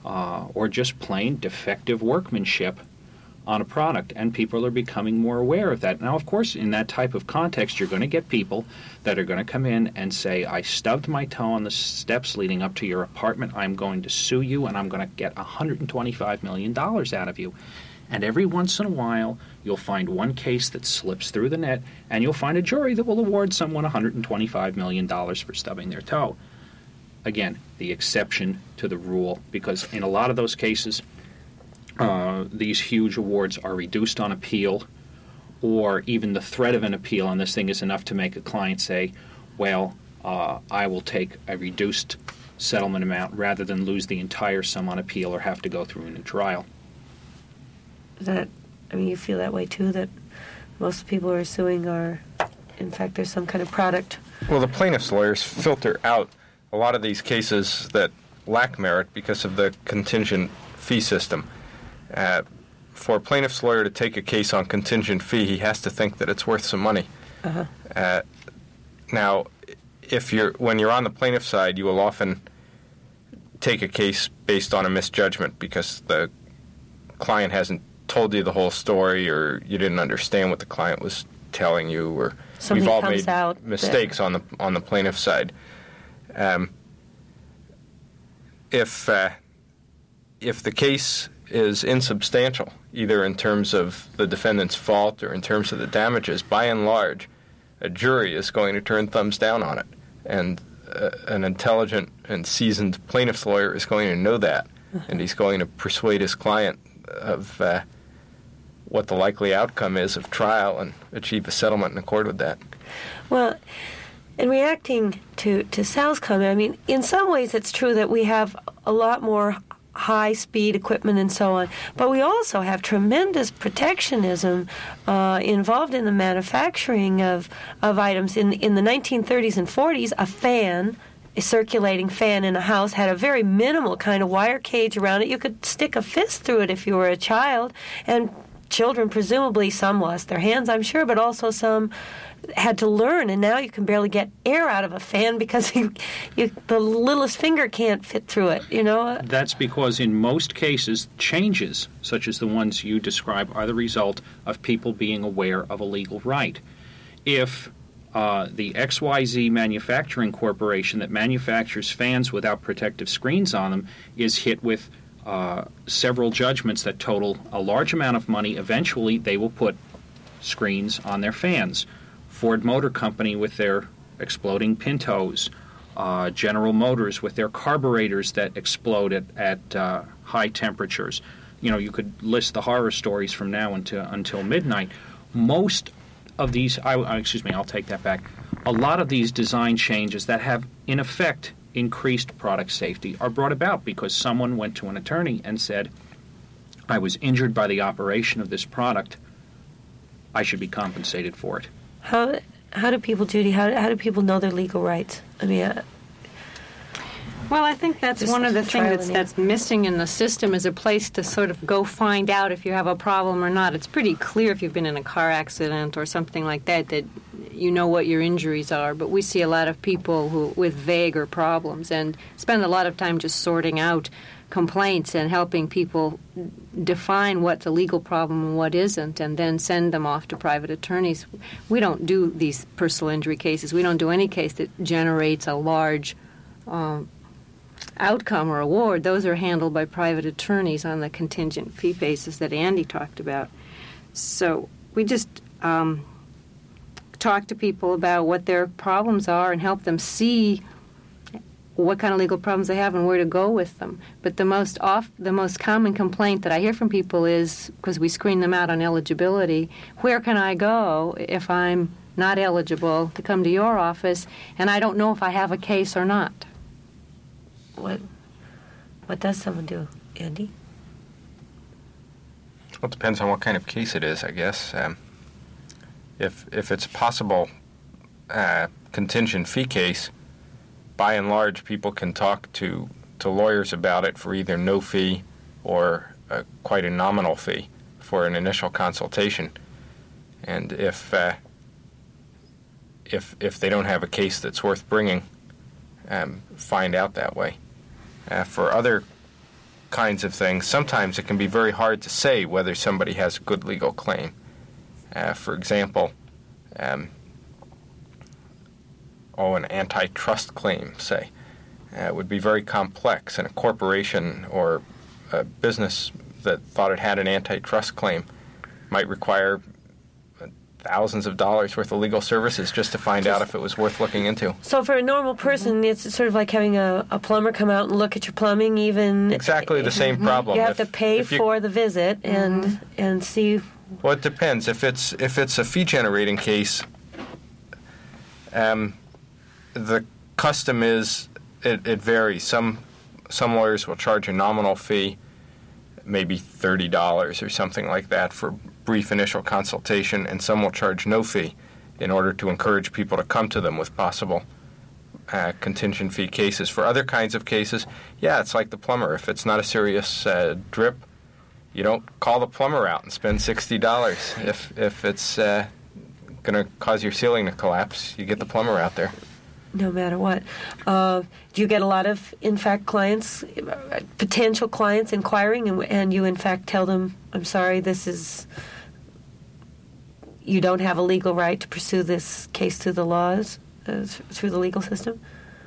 uh, or just plain defective workmanship on a product, and people are becoming more aware of that. Now, of course, in that type of context, you're going to get people that are going to come in and say, I stubbed my toe on the steps leading up to your apartment, I'm going to sue you, and I'm going to get one hundred twenty-five million dollars out of you. And every once in a while, you'll find one case that slips through the net, and you'll find a jury that will award someone one hundred twenty-five million dollars for stubbing their toe. Again, the exception to the rule, because in a lot of those cases, Uh, these huge awards are reduced on appeal, or even the threat of an appeal on this thing is enough to make a client say, well, uh, I will take a reduced settlement amount rather than lose the entire sum on appeal or have to go through a new trial. That, I mean, you feel that way too, that most people who are suing are, in fact, there's some kind of product. Well, the plaintiff's lawyers filter out a lot of these cases that lack merit because of the contingent fee system. Uh, for a plaintiff's lawyer to take a case on contingent fee, he has to think that it's worth some money. Uh-huh. Uh, now, if you're when you're on the plaintiff's side, you will often take a case based on a misjudgment because the client hasn't told you the whole story, or you didn't understand what the client was telling you, or Something we've all comes made out mistakes that... on the on the plaintiff's side. Um, if uh, if the case is insubstantial, either in terms of the defendant's fault or in terms of the damages, by and large, a jury is going to turn thumbs down on it. And uh, an intelligent and seasoned plaintiff's lawyer is going to know that, uh-huh. and he's going to persuade his client of uh, what the likely outcome is of trial and achieve a settlement in accord with that. Well, in reacting to, to Sal's comment, I mean, in some ways it's true that we have a lot more high-speed equipment and so on, but we also have tremendous protectionism uh, involved in the manufacturing of, of items. In, in the nineteen thirties and forties, a fan, a circulating fan in a house, had a very minimal kind of wire cage around it. You could stick a fist through it if you were a child, and children, presumably, some lost their hands, I'm sure, but also some had to learn, and now you can barely get air out of a fan because you, you, the littlest finger can't fit through it, you know? That's because in most cases, changes, such as the ones you describe, are the result of people being aware of a legal right. If uh, the X Y Z Manufacturing Corporation that manufactures fans without protective screens on them is hit with uh, several judgments that total a large amount of money, eventually they will put screens on their fans. Ford Motor Company with their exploding Pintos, uh, General Motors with their carburetors that explode at, at uh, high temperatures. You know, you could list the horror stories from now until until midnight. Most of these, I, excuse me, I'll take that back. A lot of these design changes that have, in effect, increased product safety are brought about because someone went to an attorney and said, I was injured by the operation of this product. I should be compensated for it. How how do people, Judy, how, how do people know their legal rights? I mean, uh, well, I think that's one of the things that's, that's missing in the system is a place to sort of go find out if you have a problem or not. It's pretty clear if you've been in a car accident or something like that that you know what your injuries are. But we see a lot of people who with vaguer problems and spend a lot of time just sorting out complaints and helping people define what's a legal problem and what isn't, and then send them off to private attorneys. We don't do these personal injury cases. We don't do any case that generates a large um, outcome or award. Those are handled by private attorneys on the contingent fee basis that Andy talked about. So we just um, talk to people about what their problems are and help them see what kind of legal problems they have and where to go with them. But the most off, the most common complaint that I hear from people is, because we screen them out on eligibility, where can I go if I'm not eligible to come to your office and I don't know if I have a case or not? What what does someone do, Andy? Well, it depends on what kind of case it is, I guess. Um, if if it's a possible uh, contingent fee case, by and large, people can talk to, to lawyers about it for either no fee or uh, quite a nominal fee for an initial consultation. And if uh, if if they don't have a case that's worth bringing, um, find out that way. Uh, for other kinds of things, sometimes it can be very hard to say whether somebody has a good legal claim. Uh, for example, um, oh, an antitrust claim, say, uh, would be very complex, and a corporation or a business that thought it had an antitrust claim might require thousands of dollars worth of legal services just to find out if it was worth looking into. So for a normal person, it's sort of like having a, a plumber come out and look at your plumbing, even... Exactly the same problem. You have if, to pay for the visit and mm-hmm. and see... Well, it depends. If it's if it's a fee-generating case, um, the custom is, it, it varies. Some, some lawyers will charge a nominal fee, maybe thirty dollars or something like that for brief initial consultation, and some will charge no fee in order to encourage people to come to them with possible uh, contingent fee cases. For other kinds of cases, yeah, it's like the plumber. If it's not a serious uh, drip, you don't call the plumber out and spend sixty dollars. If, if it's uh, going to cause your ceiling to collapse, you get the plumber out there. No matter what. Uh, do you get a lot of, in fact, clients, potential clients inquiring, and, and you, in fact, tell them, I'm sorry, this is... you don't have a legal right to pursue this case through the laws, uh, through the legal system?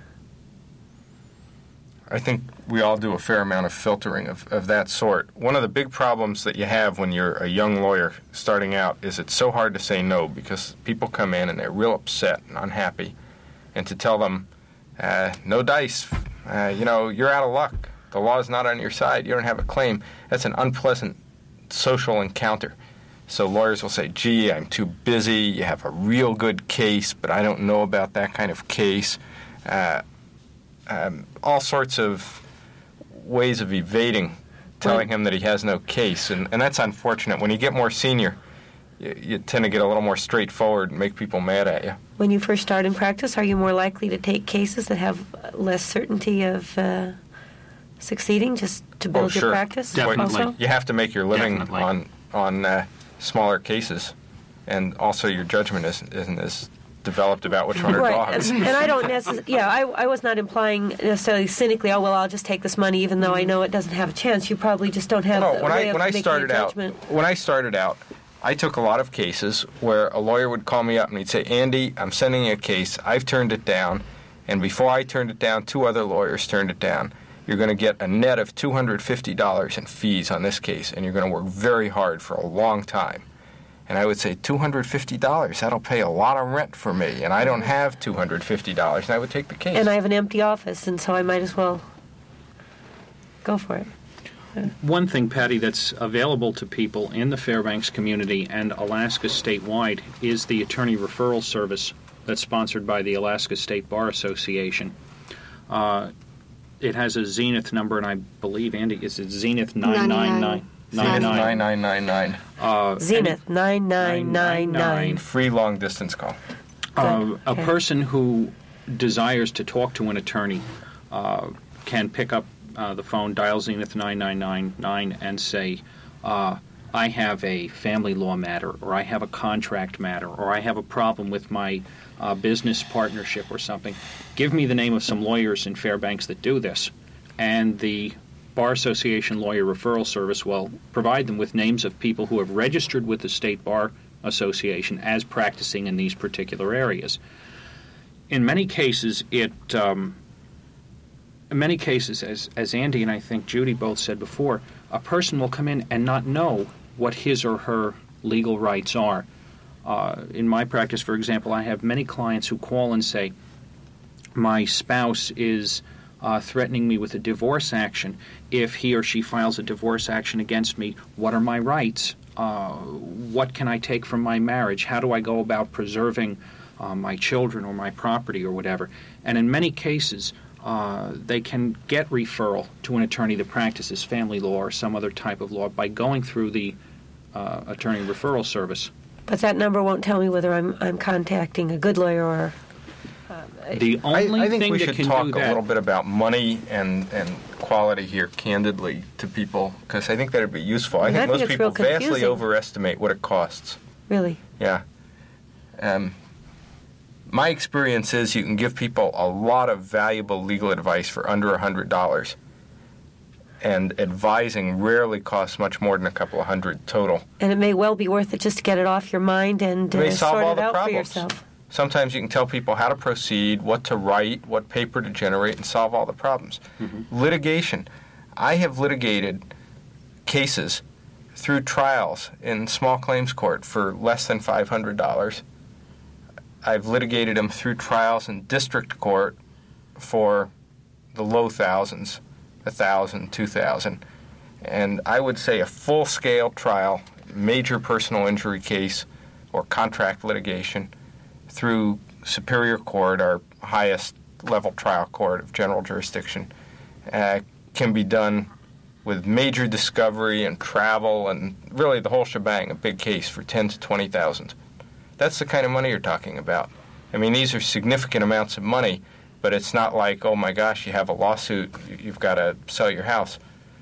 I think we all do a fair amount of filtering of, of that sort. One of the big problems that you have when you're a young lawyer starting out is it's so hard to say no, because people come in and they're real upset and unhappy. And to tell them, uh, no dice, uh, you know, you're out of luck. The law is not on your side. You don't have a claim. That's an unpleasant social encounter. So lawyers will say, gee, I'm too busy. You have a real good case, but I don't know about that kind of case. Uh, um, all sorts of ways of evading telling him that he has no case. And, and that's unfortunate. When you get more senior, you, you tend to get a little more straightforward and make people mad at you. When you first start in practice, are you more likely to take cases that have less certainty of uh, succeeding, just to build oh, sure. your practice? Definitely. Also? You have to make your living Definitely. on on uh, smaller cases, and also your judgment isn't, isn't as developed about which one are right. dogs. And, and I don't necessarily, yeah, I, I was not implying necessarily cynically, oh, well, I'll just take this money even though I know it doesn't have a chance. You probably just don't have no, the when way I of when I making started a out, judgment. when I started out, I took a lot of cases where a lawyer would call me up and he'd say, Andy, I'm sending you a case. I've turned it down, and before I turned it down, two other lawyers turned it down. You're going to get a net of two hundred fifty dollars in fees on this case, and you're going to work very hard for a long time. And I would say, two hundred fifty dollars, that'll pay a lot of rent for me, and I don't have two hundred fifty dollars, and I would take the case. And I have an empty office, and so I might as well go for it. One thing, Patty, that's available to people in the Fairbanks community and Alaska statewide is the attorney referral service that's sponsored by the Alaska State Bar Association. Uh, it has a Zenith number, and I believe, Andy, is it Zenith nine nine nine? nine nine nine nine. Uh, Zenith nine nine nine nine. Free long distance call. Uh, a Okay. person who desires to talk to an attorney uh, can pick up uh, the phone, dial Zenith nine nine nine nine, and say, uh, I have a family law matter, or I have a contract matter, or I have a problem with my uh, business partnership or something. Give me the name of some lawyers in Fairbanks that do this. And the Bar Association Lawyer Referral Service will provide them with names of people who have registered with the State Bar Association as practicing in these particular areas. In many cases, it, um, in many cases, as, as Andy and I think Judy both said before, a person will come in and not know what his or her legal rights are. Uh, in my practice, for example, I have many clients who call and say, my spouse is uh, threatening me with a divorce action. If he or she files a divorce action against me, what are my rights? Uh, what can I take from my marriage? How do I go about preserving uh, my children or my property or whatever? And in many cases, uh, they can get referral to an attorney that practices family law or some other type of law by going through the uh, attorney referral service. But that number won't tell me whether I'm I'm contacting a good lawyer or... Uh, The only I, I think thing we that should can talk do a that, little bit about money and, and quality here candidly to people, because I think that would be useful. I I think think most it's people real vastly confusing. overestimate what it costs. Really? Yeah. Um, my experience is you can give people a lot of valuable legal advice for under one hundred dollars. and advising rarely costs much more than a couple of hundred total. And it may well be worth it just to get it off your mind and They uh, solve sort all it the out problems. for yourself. Sometimes you can tell people how to proceed, what to write, what paper to generate, and solve all the problems. Mm-hmm. Litigation. I have litigated cases through trials in small claims court for less than five hundred dollars. I've litigated them through trials in district court for the low thousands, a thousand, two thousand. And I would say a full-scale trial, major personal injury case, or contract litigation through Superior Court, our highest level trial court of general jurisdiction, uh, can be done with major discovery and travel and really the whole shebang, a big case for ten to twenty thousand. That's the kind of money you're talking about. I mean, these are significant amounts of money, but it's not like, oh my gosh, you have a lawsuit, you've got to sell your house.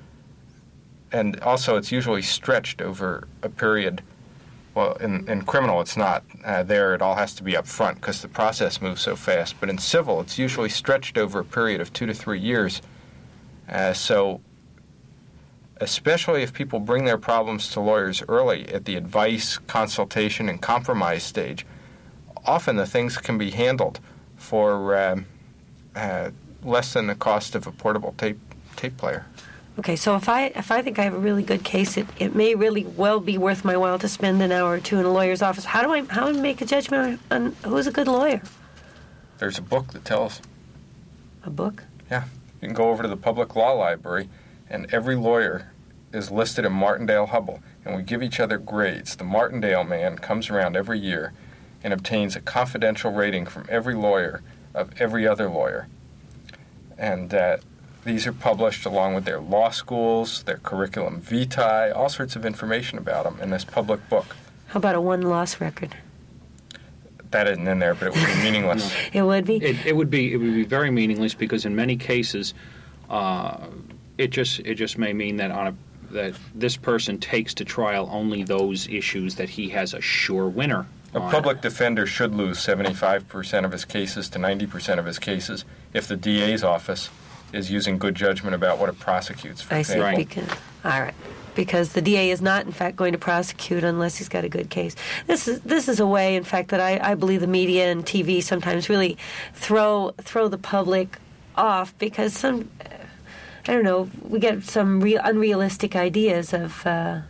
And also, it's usually stretched over a period. Well, in, in criminal, it's not. Uh, there, it all has to be up front because the process moves so fast. But in civil, it's usually stretched over a period of two to three years. Uh, so, especially if people bring their problems to lawyers early at the advice, consultation, and compromise stage, often the things can be handled for um, uh, less than the cost of a portable tape tape player. Okay, so if I if I think I have a really good case, it, it may really well be worth my while to spend an hour or two in a lawyer's office. How do I how do I make a judgment on who's a good lawyer? There's a book that tells. A book? Yeah. You can go over to the Public Law Library, and every lawyer is listed in Martindale-Hubbell, and we give each other grades. The Martindale man comes around every year and obtains a confidential rating from every lawyer of every other lawyer. And uh, these are published along with their law schools, their curriculum vitae, all sorts of information about them in this public book. How about a one-loss record? That isn't in there, but it would be meaningless. It would be? It, it would be it would be very meaningless because in many cases, uh, it just it just may mean that on a that this person takes to trial only those issues that he has a sure winner. A public defender should lose seventy-five percent of his cases to ninety percent of his cases if the D A's office is using good judgment about what it prosecutes, for I example. see. Right. Because, all right. Because the D A is not, in fact, going to prosecute unless he's got a good case. This is this is a way, in fact, that I, I believe the media and T V sometimes really throw throw the public off because some, I don't know, we get some real unrealistic ideas of uh,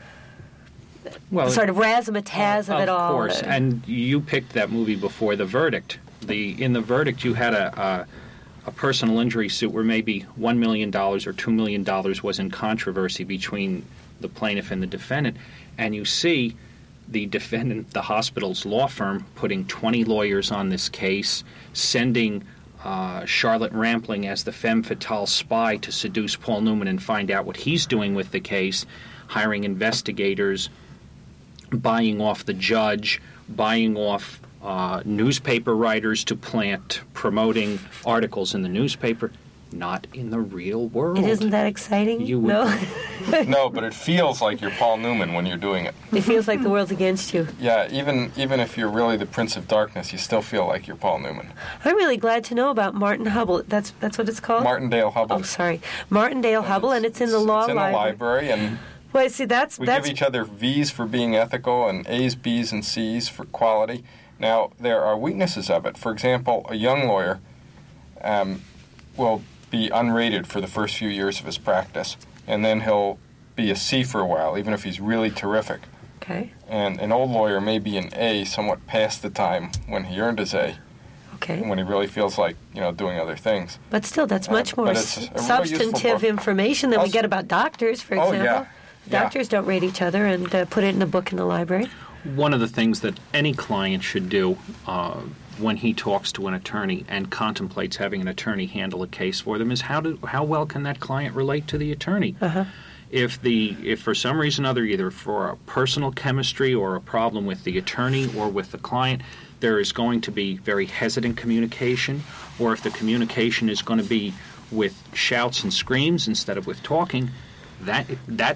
Well, sort of razzmatazz of, of it all. Of course, and you picked that movie before The Verdict. The in The Verdict, you had a, a a personal injury suit where maybe one million dollars or two million dollars was in controversy between the plaintiff and the defendant, and you see the defendant, the hospital's law firm, putting twenty lawyers on this case, sending uh, Charlotte Rampling as the femme fatale spy to seduce Paul Newman and find out what he's doing with the case, hiring investigators, buying off the judge, buying off uh, newspaper writers to plant promoting articles in the newspaper. Not in the real world. It isn't that exciting? You would, no? No, but it feels like you're Paul Newman when you're doing it. It feels like the world's against you. Yeah, even even if you're really the Prince of Darkness, you still feel like you're Paul Newman. I'm really glad to know about Martin Hubbell. That's that's what it's called? Martindale-Hubbell. Oh, sorry. Martindale-Hubbell, and it's in the law It's in the library. library, and Well, see, that's... we that's give each other V's for being ethical and A's, B's, and C's for quality. Now, there are weaknesses of it. For example, a young lawyer um, will be unrated for the first few years of his practice, and then he'll be a C for a while, even if he's really terrific. Okay. And an old lawyer may be an A somewhat past the time when he earned his A, Okay. when he really feels like, you know, doing other things. But still, that's Uh, much more but it's a s- really useful substantive book. information than we Also- get about doctors, for Oh, example. yeah. Yeah. Doctors don't rate each other and uh, put it in a book in the library. one of the things that any client should do uh, when he talks to an attorney and contemplates having an attorney handle a case for them is how do how well can that client relate to the attorney? Uh-huh. If the if for some reason or other, either for a personal chemistry or a problem with the attorney or with the client, there is going to be very hesitant communication, or if the communication is going to be with shouts and screams instead of with talking, that that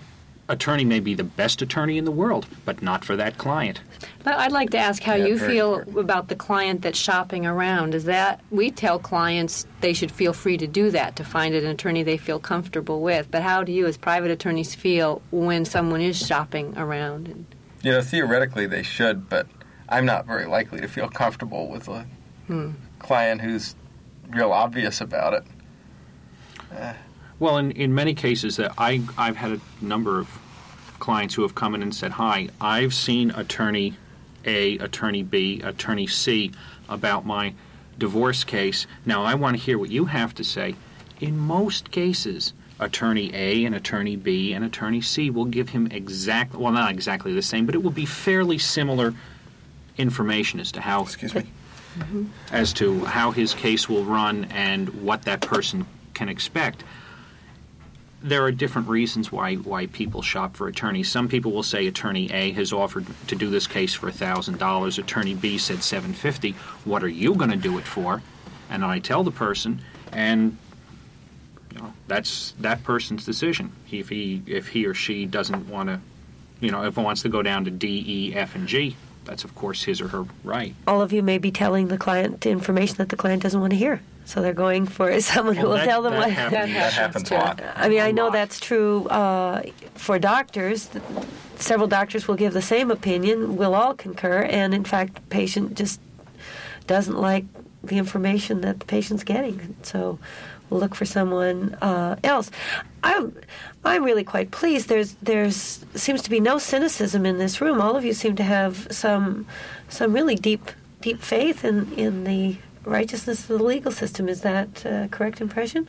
attorney may be the best attorney in the world, but not for that client. But I'd like to ask how Yeah, you very feel important. about the client that's shopping around. Is that we tell clients they should feel free to do that, to find an attorney they feel comfortable with. But how do you, as private attorneys, feel when someone is shopping around? You know, theoretically they should, but I'm not very likely to feel comfortable with a Hmm. client who's real obvious about it. Uh, Well, in, in many cases, that I, I've had a number of clients who have come in and said, hi, I've seen attorney A, attorney B, attorney C about my divorce case. Now, I want to hear what you have to say. In most cases, attorney A and attorney B and attorney C will give him exactly, well, not exactly the same, but it will be fairly similar information as to how excuse me. as to how his case will run and what that person can expect. There are different reasons why why people shop for attorneys. Some people will say attorney A has offered to do this case for one thousand dollars. Attorney B said seven hundred fifty dollars. What are you going to do it for? And I tell the person, and you know, that's that person's decision. If he if he or she doesn't want to, you know, if it wants to go down to D, E, F, and G, that's of course his or her right. All of you may be telling the client information that the client doesn't want to hear. So they're going for someone who Well, will that- tell them that what. happens. That happens a lot. I mean, I A know lot. that's true uh, for doctors. Several doctors will give the same opinion. We'll all concur, and in fact, the patient just doesn't like the information that the patient's getting. So we'll look for someone uh, else. I'm, I'm really quite pleased. There's, there's seems to be no cynicism in this room. All of you seem to have some, some really deep, deep faith in in the righteousness of the legal system. Is that a correct impression?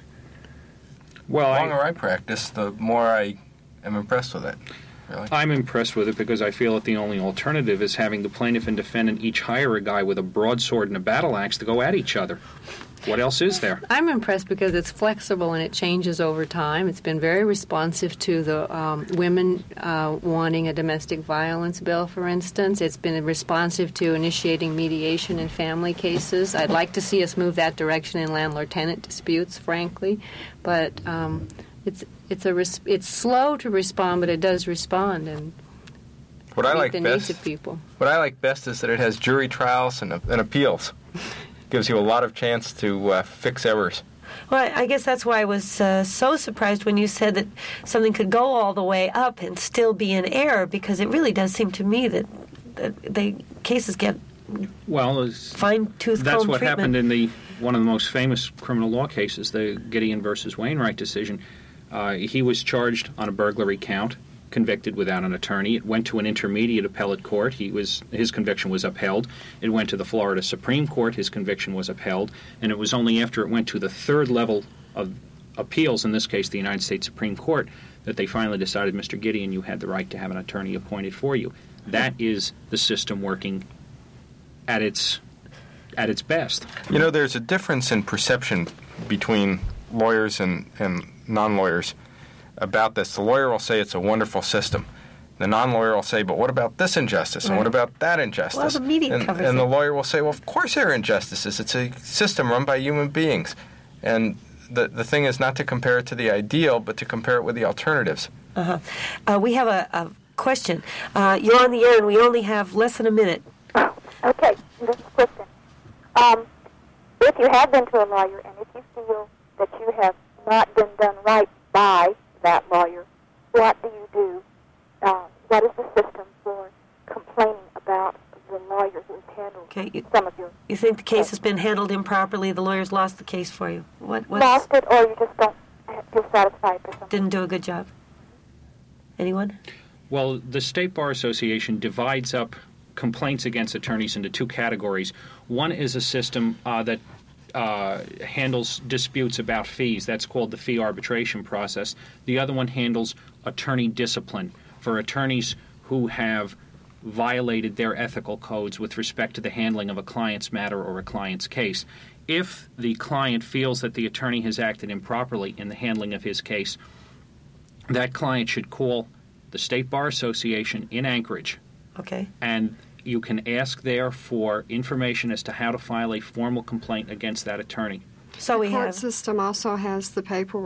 Well, The I, longer I practice, the more I am impressed with it. Really. I'm impressed with it because I feel that the only alternative is having the plaintiff and defendant each hire a guy with a broadsword and a battle axe to go at each other. What else is there? I'm impressed because it's flexible and it changes over time. It's been very responsive to the um, women uh, wanting a domestic violence bill, for instance. It's been responsive to initiating mediation in family cases. I'd like to see us move that direction in landlord-tenant disputes, frankly. But um, it's it's a res- it's slow to respond, but it does respond and What I meet like the best, needs of people. what I like best is that it has jury trials and, and appeals. Gives you a lot of chance to uh, fix errors. Well, I I guess that's why I was uh, so surprised when you said that something could go all the way up and still be in error, because it really does seem to me that, that the cases get Well, it's, fine-tooth that's comb what treatment. happened in the one of the most famous criminal law cases, the Gideon versus Wainwright decision. Uh, he was charged on a burglary count, convicted without an attorney. It went to an intermediate appellate court. He was his conviction was upheld. It went to the Florida Supreme Court. His conviction was upheld. And it was only after it went to the third level of appeals, in this case the United States Supreme Court, that they finally decided, Mister Gideon, you had the right to have an attorney appointed for you. That is the system working at its at its best. You know, there's a difference in perception between lawyers and, and non-lawyers about this. The lawyer will say it's a wonderful system. The non-lawyer will say, but what about this injustice? And what Right. about that injustice? Well, the media and, covers and the it. lawyer will say, well, of course there are injustices. It's a system run by human beings. And the, the thing is not to compare it to the ideal, but to compare it with the alternatives. Uh-huh. Uh, we have a, a question. Uh, you're on the air, and we only have less than a minute. Okay, this is Kristen. Um, if you have been to a lawyer and if you feel that you have not been done right by that lawyer, what do you do? Uh, what is the system for complaining about the lawyer who has handled Okay, you, some of your you think the case has been handled improperly? The lawyer's lost the case for you. What? What's, lost it, or you just don't feel satisfied or something? didn't do a good job. Anyone? Well, the State Bar Association divides up complaints against attorneys into two categories. One is a system uh, that uh, handles disputes about fees. That's called the fee arbitration process. The other one handles attorney discipline for attorneys who have violated their ethical codes with respect to the handling of a client's matter or a client's case. If the client feels that the attorney has acted improperly in the handling of his case, that client should call the State Bar Association in Anchorage, Okay. and you can ask there for information as to how to file a formal complaint against that attorney. So we The court have. system also has the paperwork.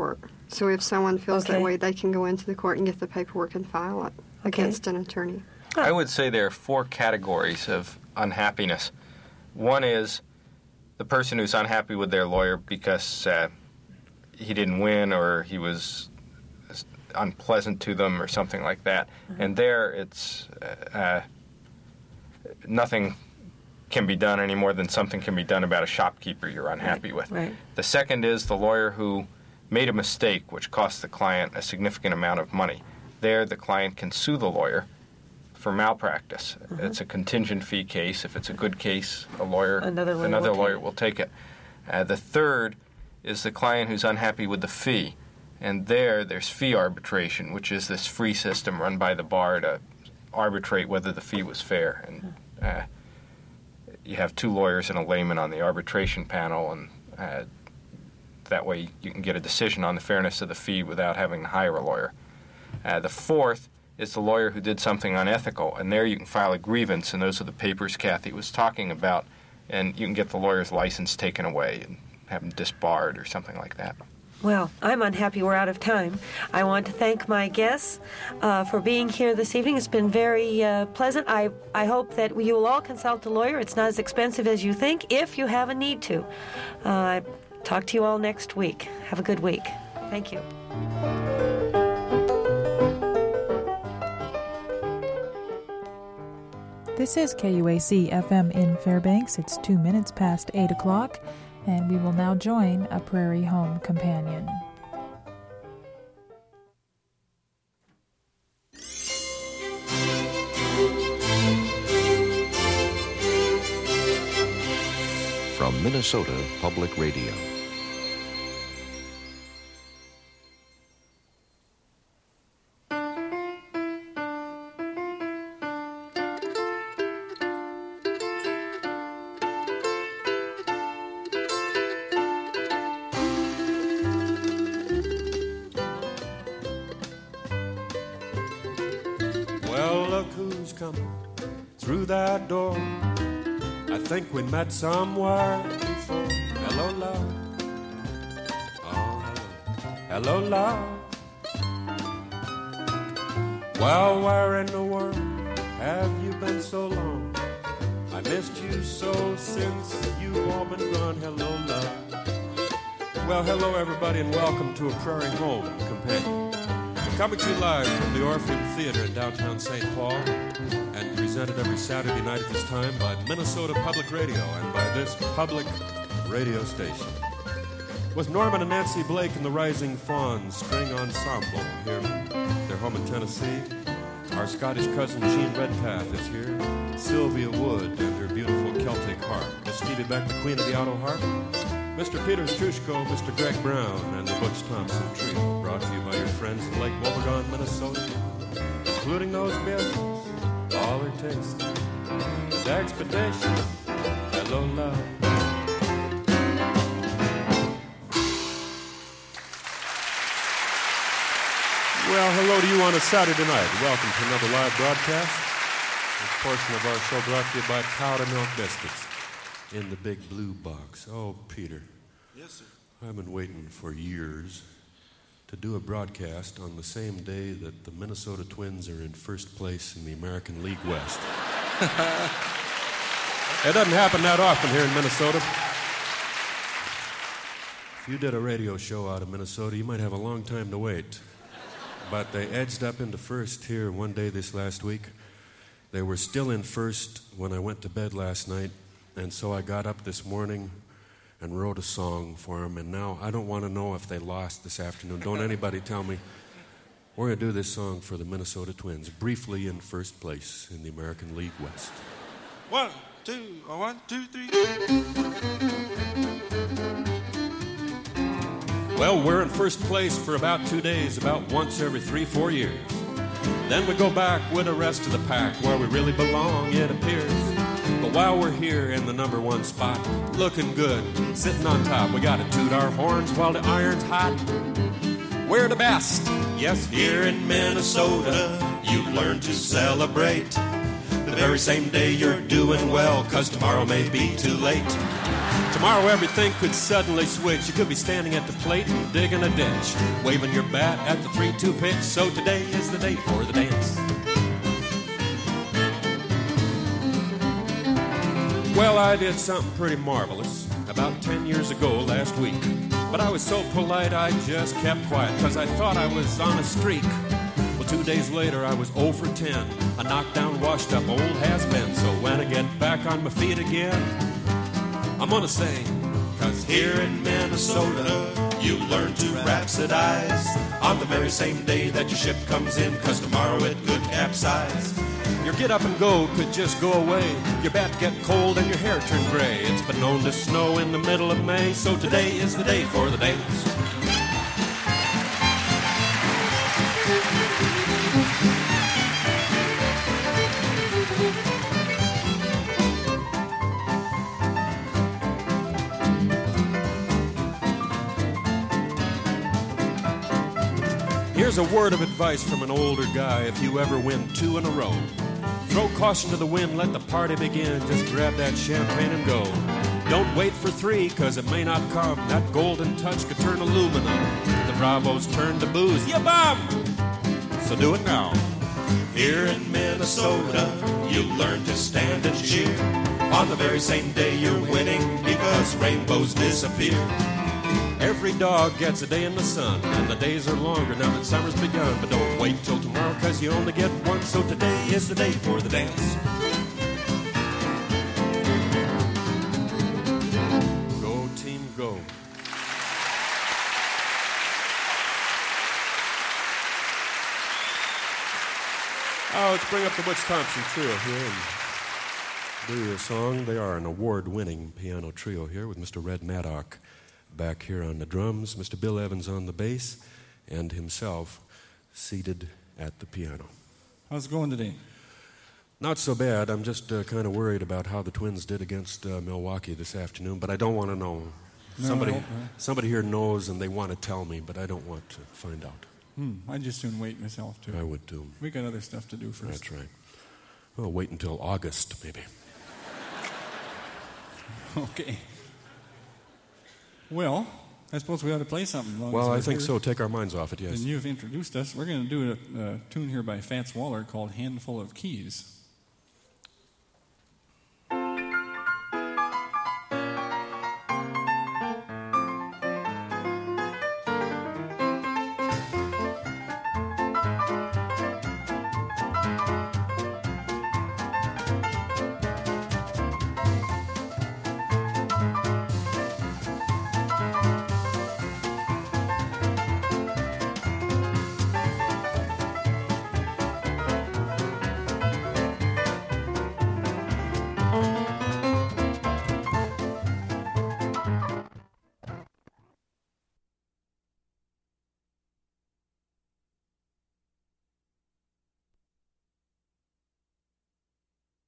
So if someone feels Okay. that way, they can go into the court and get the paperwork and file it Okay. against an attorney. I would say there are four categories of unhappiness. One is the person who's unhappy with their lawyer because uh, he didn't win or he was unpleasant to them or something like that. Mm-hmm. And there it's uh, uh, nothing can be done any more than something can be done about a shopkeeper you're unhappy Right. with. Right. The second is the lawyer who made a mistake which cost the client a significant amount of money. There the client can sue the lawyer for malpractice. Mm-hmm. It's a contingent fee case. If it's a good case, a lawyer, Another lawyer another will lawyer take it. will take it. Uh, the third is the client who's unhappy with the fee. And there, there's fee arbitration, which is this free system run by the bar to arbitrate whether the fee was fair. And uh, you have two lawyers and a layman on the arbitration panel, and uh, that way you can get a decision on the fairness of the fee without having to hire a lawyer. Uh, the fourth is the lawyer who did something unethical, and there you can file a grievance, and those are the papers Kathy was talking about, and you can get the lawyer's license taken away and have him disbarred or something like that. Well, I'm unhappy we're out of time. I want to thank my guests uh, for being here this evening. It's been very uh, pleasant. I, I hope that you will all consult a lawyer. It's not as expensive as you think if you have a need to. Uh, talk to you all next week. Have a good week. Thank you. This is K U A C F M in Fairbanks. It's two minutes past eight o'clock, and we will now join a Prairie Home Companion. From Minnesota Public Radio. Well, look who's coming through that door. I think we met somewhere before. Hello, love. Oh, hello. Hello, love. Well, where in the world have you been so long? I missed you so since you've all been gone. Hello, love. Well, hello, everybody, and welcome to a Prairie Home Companion. Coming to you live from the Orpheum Theater in downtown Saint Paul, and presented every Saturday night at this time by Minnesota Public Radio and by this public radio station. With Norman and Nancy Blake and the Rising Fawn String Ensemble here from their home in Tennessee. Our Scottish cousin Jean Redpath is here. Sylvia Wood and her beautiful Celtic harp. Miss Stevie Beck, the queen of the auto harp. Mister Peter Strushko, Mister Greg Brown, and the Butch Thompson Trio. Brought to you by your friends in Lake Wobegon, Minnesota, including those business, all her taste, and expedition. Hello, love. Well, hello to you on a Saturday night. Welcome to another live broadcast. This portion of our show brought to you by Powder Milk Biscuits in the big blue box. Oh, Peter. Yes, sir. I've been waiting for years to do a broadcast on the same day that the Minnesota Twins are in first place in the American League West. It doesn't happen that often here in Minnesota. If you did a radio show out of Minnesota, you might have a long time to wait. But they edged up into first here one day this last week. They were still in first when I went to bed last night, and so I got up this morning and wrote a song for them, and now I don't want to know if they lost this afternoon. Don't anybody tell me. We're going to do this song for the Minnesota Twins, briefly in first place in the American League West. One, two, one, two, three. Well, we're in first place for about two days, about once every three, four years. Then we go back with the rest of the pack where we really belong, it appears. But while we're here in the number one spot, looking good, sitting on top, we gotta toot our horns while the iron's hot. We're the best. Yes, Here in Minnesota, you learn to celebrate the very same day you're doing well, 'cause tomorrow may be too late. Tomorrow everything could suddenly switch. You could be standing at the plate and digging a ditch, waving your bat at the three two pitch. So today is the day for the dance. Well, I did something pretty marvelous about ten years ago last week. But I was so polite I just kept quiet, cause I thought I was on a streak. Well, two days later I was oh for ten, a knockdown, washed up old has-been. So when I get back on my feet again, I'm gonna sing. Cause here in Minnesota you learn to rhapsodize on the very same day that your ship comes in, cause tomorrow it could capsize. Your get up and go could just go away. Your bat get cold and your hair turn gray. It's been known to snow in the middle of May, so today is the day for the dance. Here's a word of advice from an older guy. If you ever win two in a row, throw caution to the wind, let the party begin. Just grab that champagne and go. Don't wait for three, cause it may not come. That golden touch could turn aluminum. The Bravos turn to booze. Yeah, bomb! So do it now. Here in Minnesota, you learn to stand and cheer on the very same day you're winning, because rainbows disappear. Every dog gets a day in the sun, and the days are longer now that summer's begun. But don't wait till tomorrow, cause you only get one. So today is the day for the dance. Go, team, go. Oh, let's bring up the Butch Thompson Trio here and do a song. They are an award-winning piano trio here with Mister Red Maddock back here on the drums, Mister Bill Evans on the bass, and himself seated at the piano. How's it going today? Not so bad. I'm just uh, kind of worried about how the Twins did against uh, Milwaukee this afternoon, but I don't want to know. No, somebody, no, no. somebody here knows, and they want to tell me, but I don't want to find out. Hmm, I'd just soon wait myself, too. I would, too. We got other stuff to do first. That's right. Well, wait until August, maybe. Okay. Well, I suppose we ought to play something. Long Well, as I think here. so. Take our minds off it, yes. And you've introduced us. We're going to do a, a tune here by Fats Waller called Handful of Keys.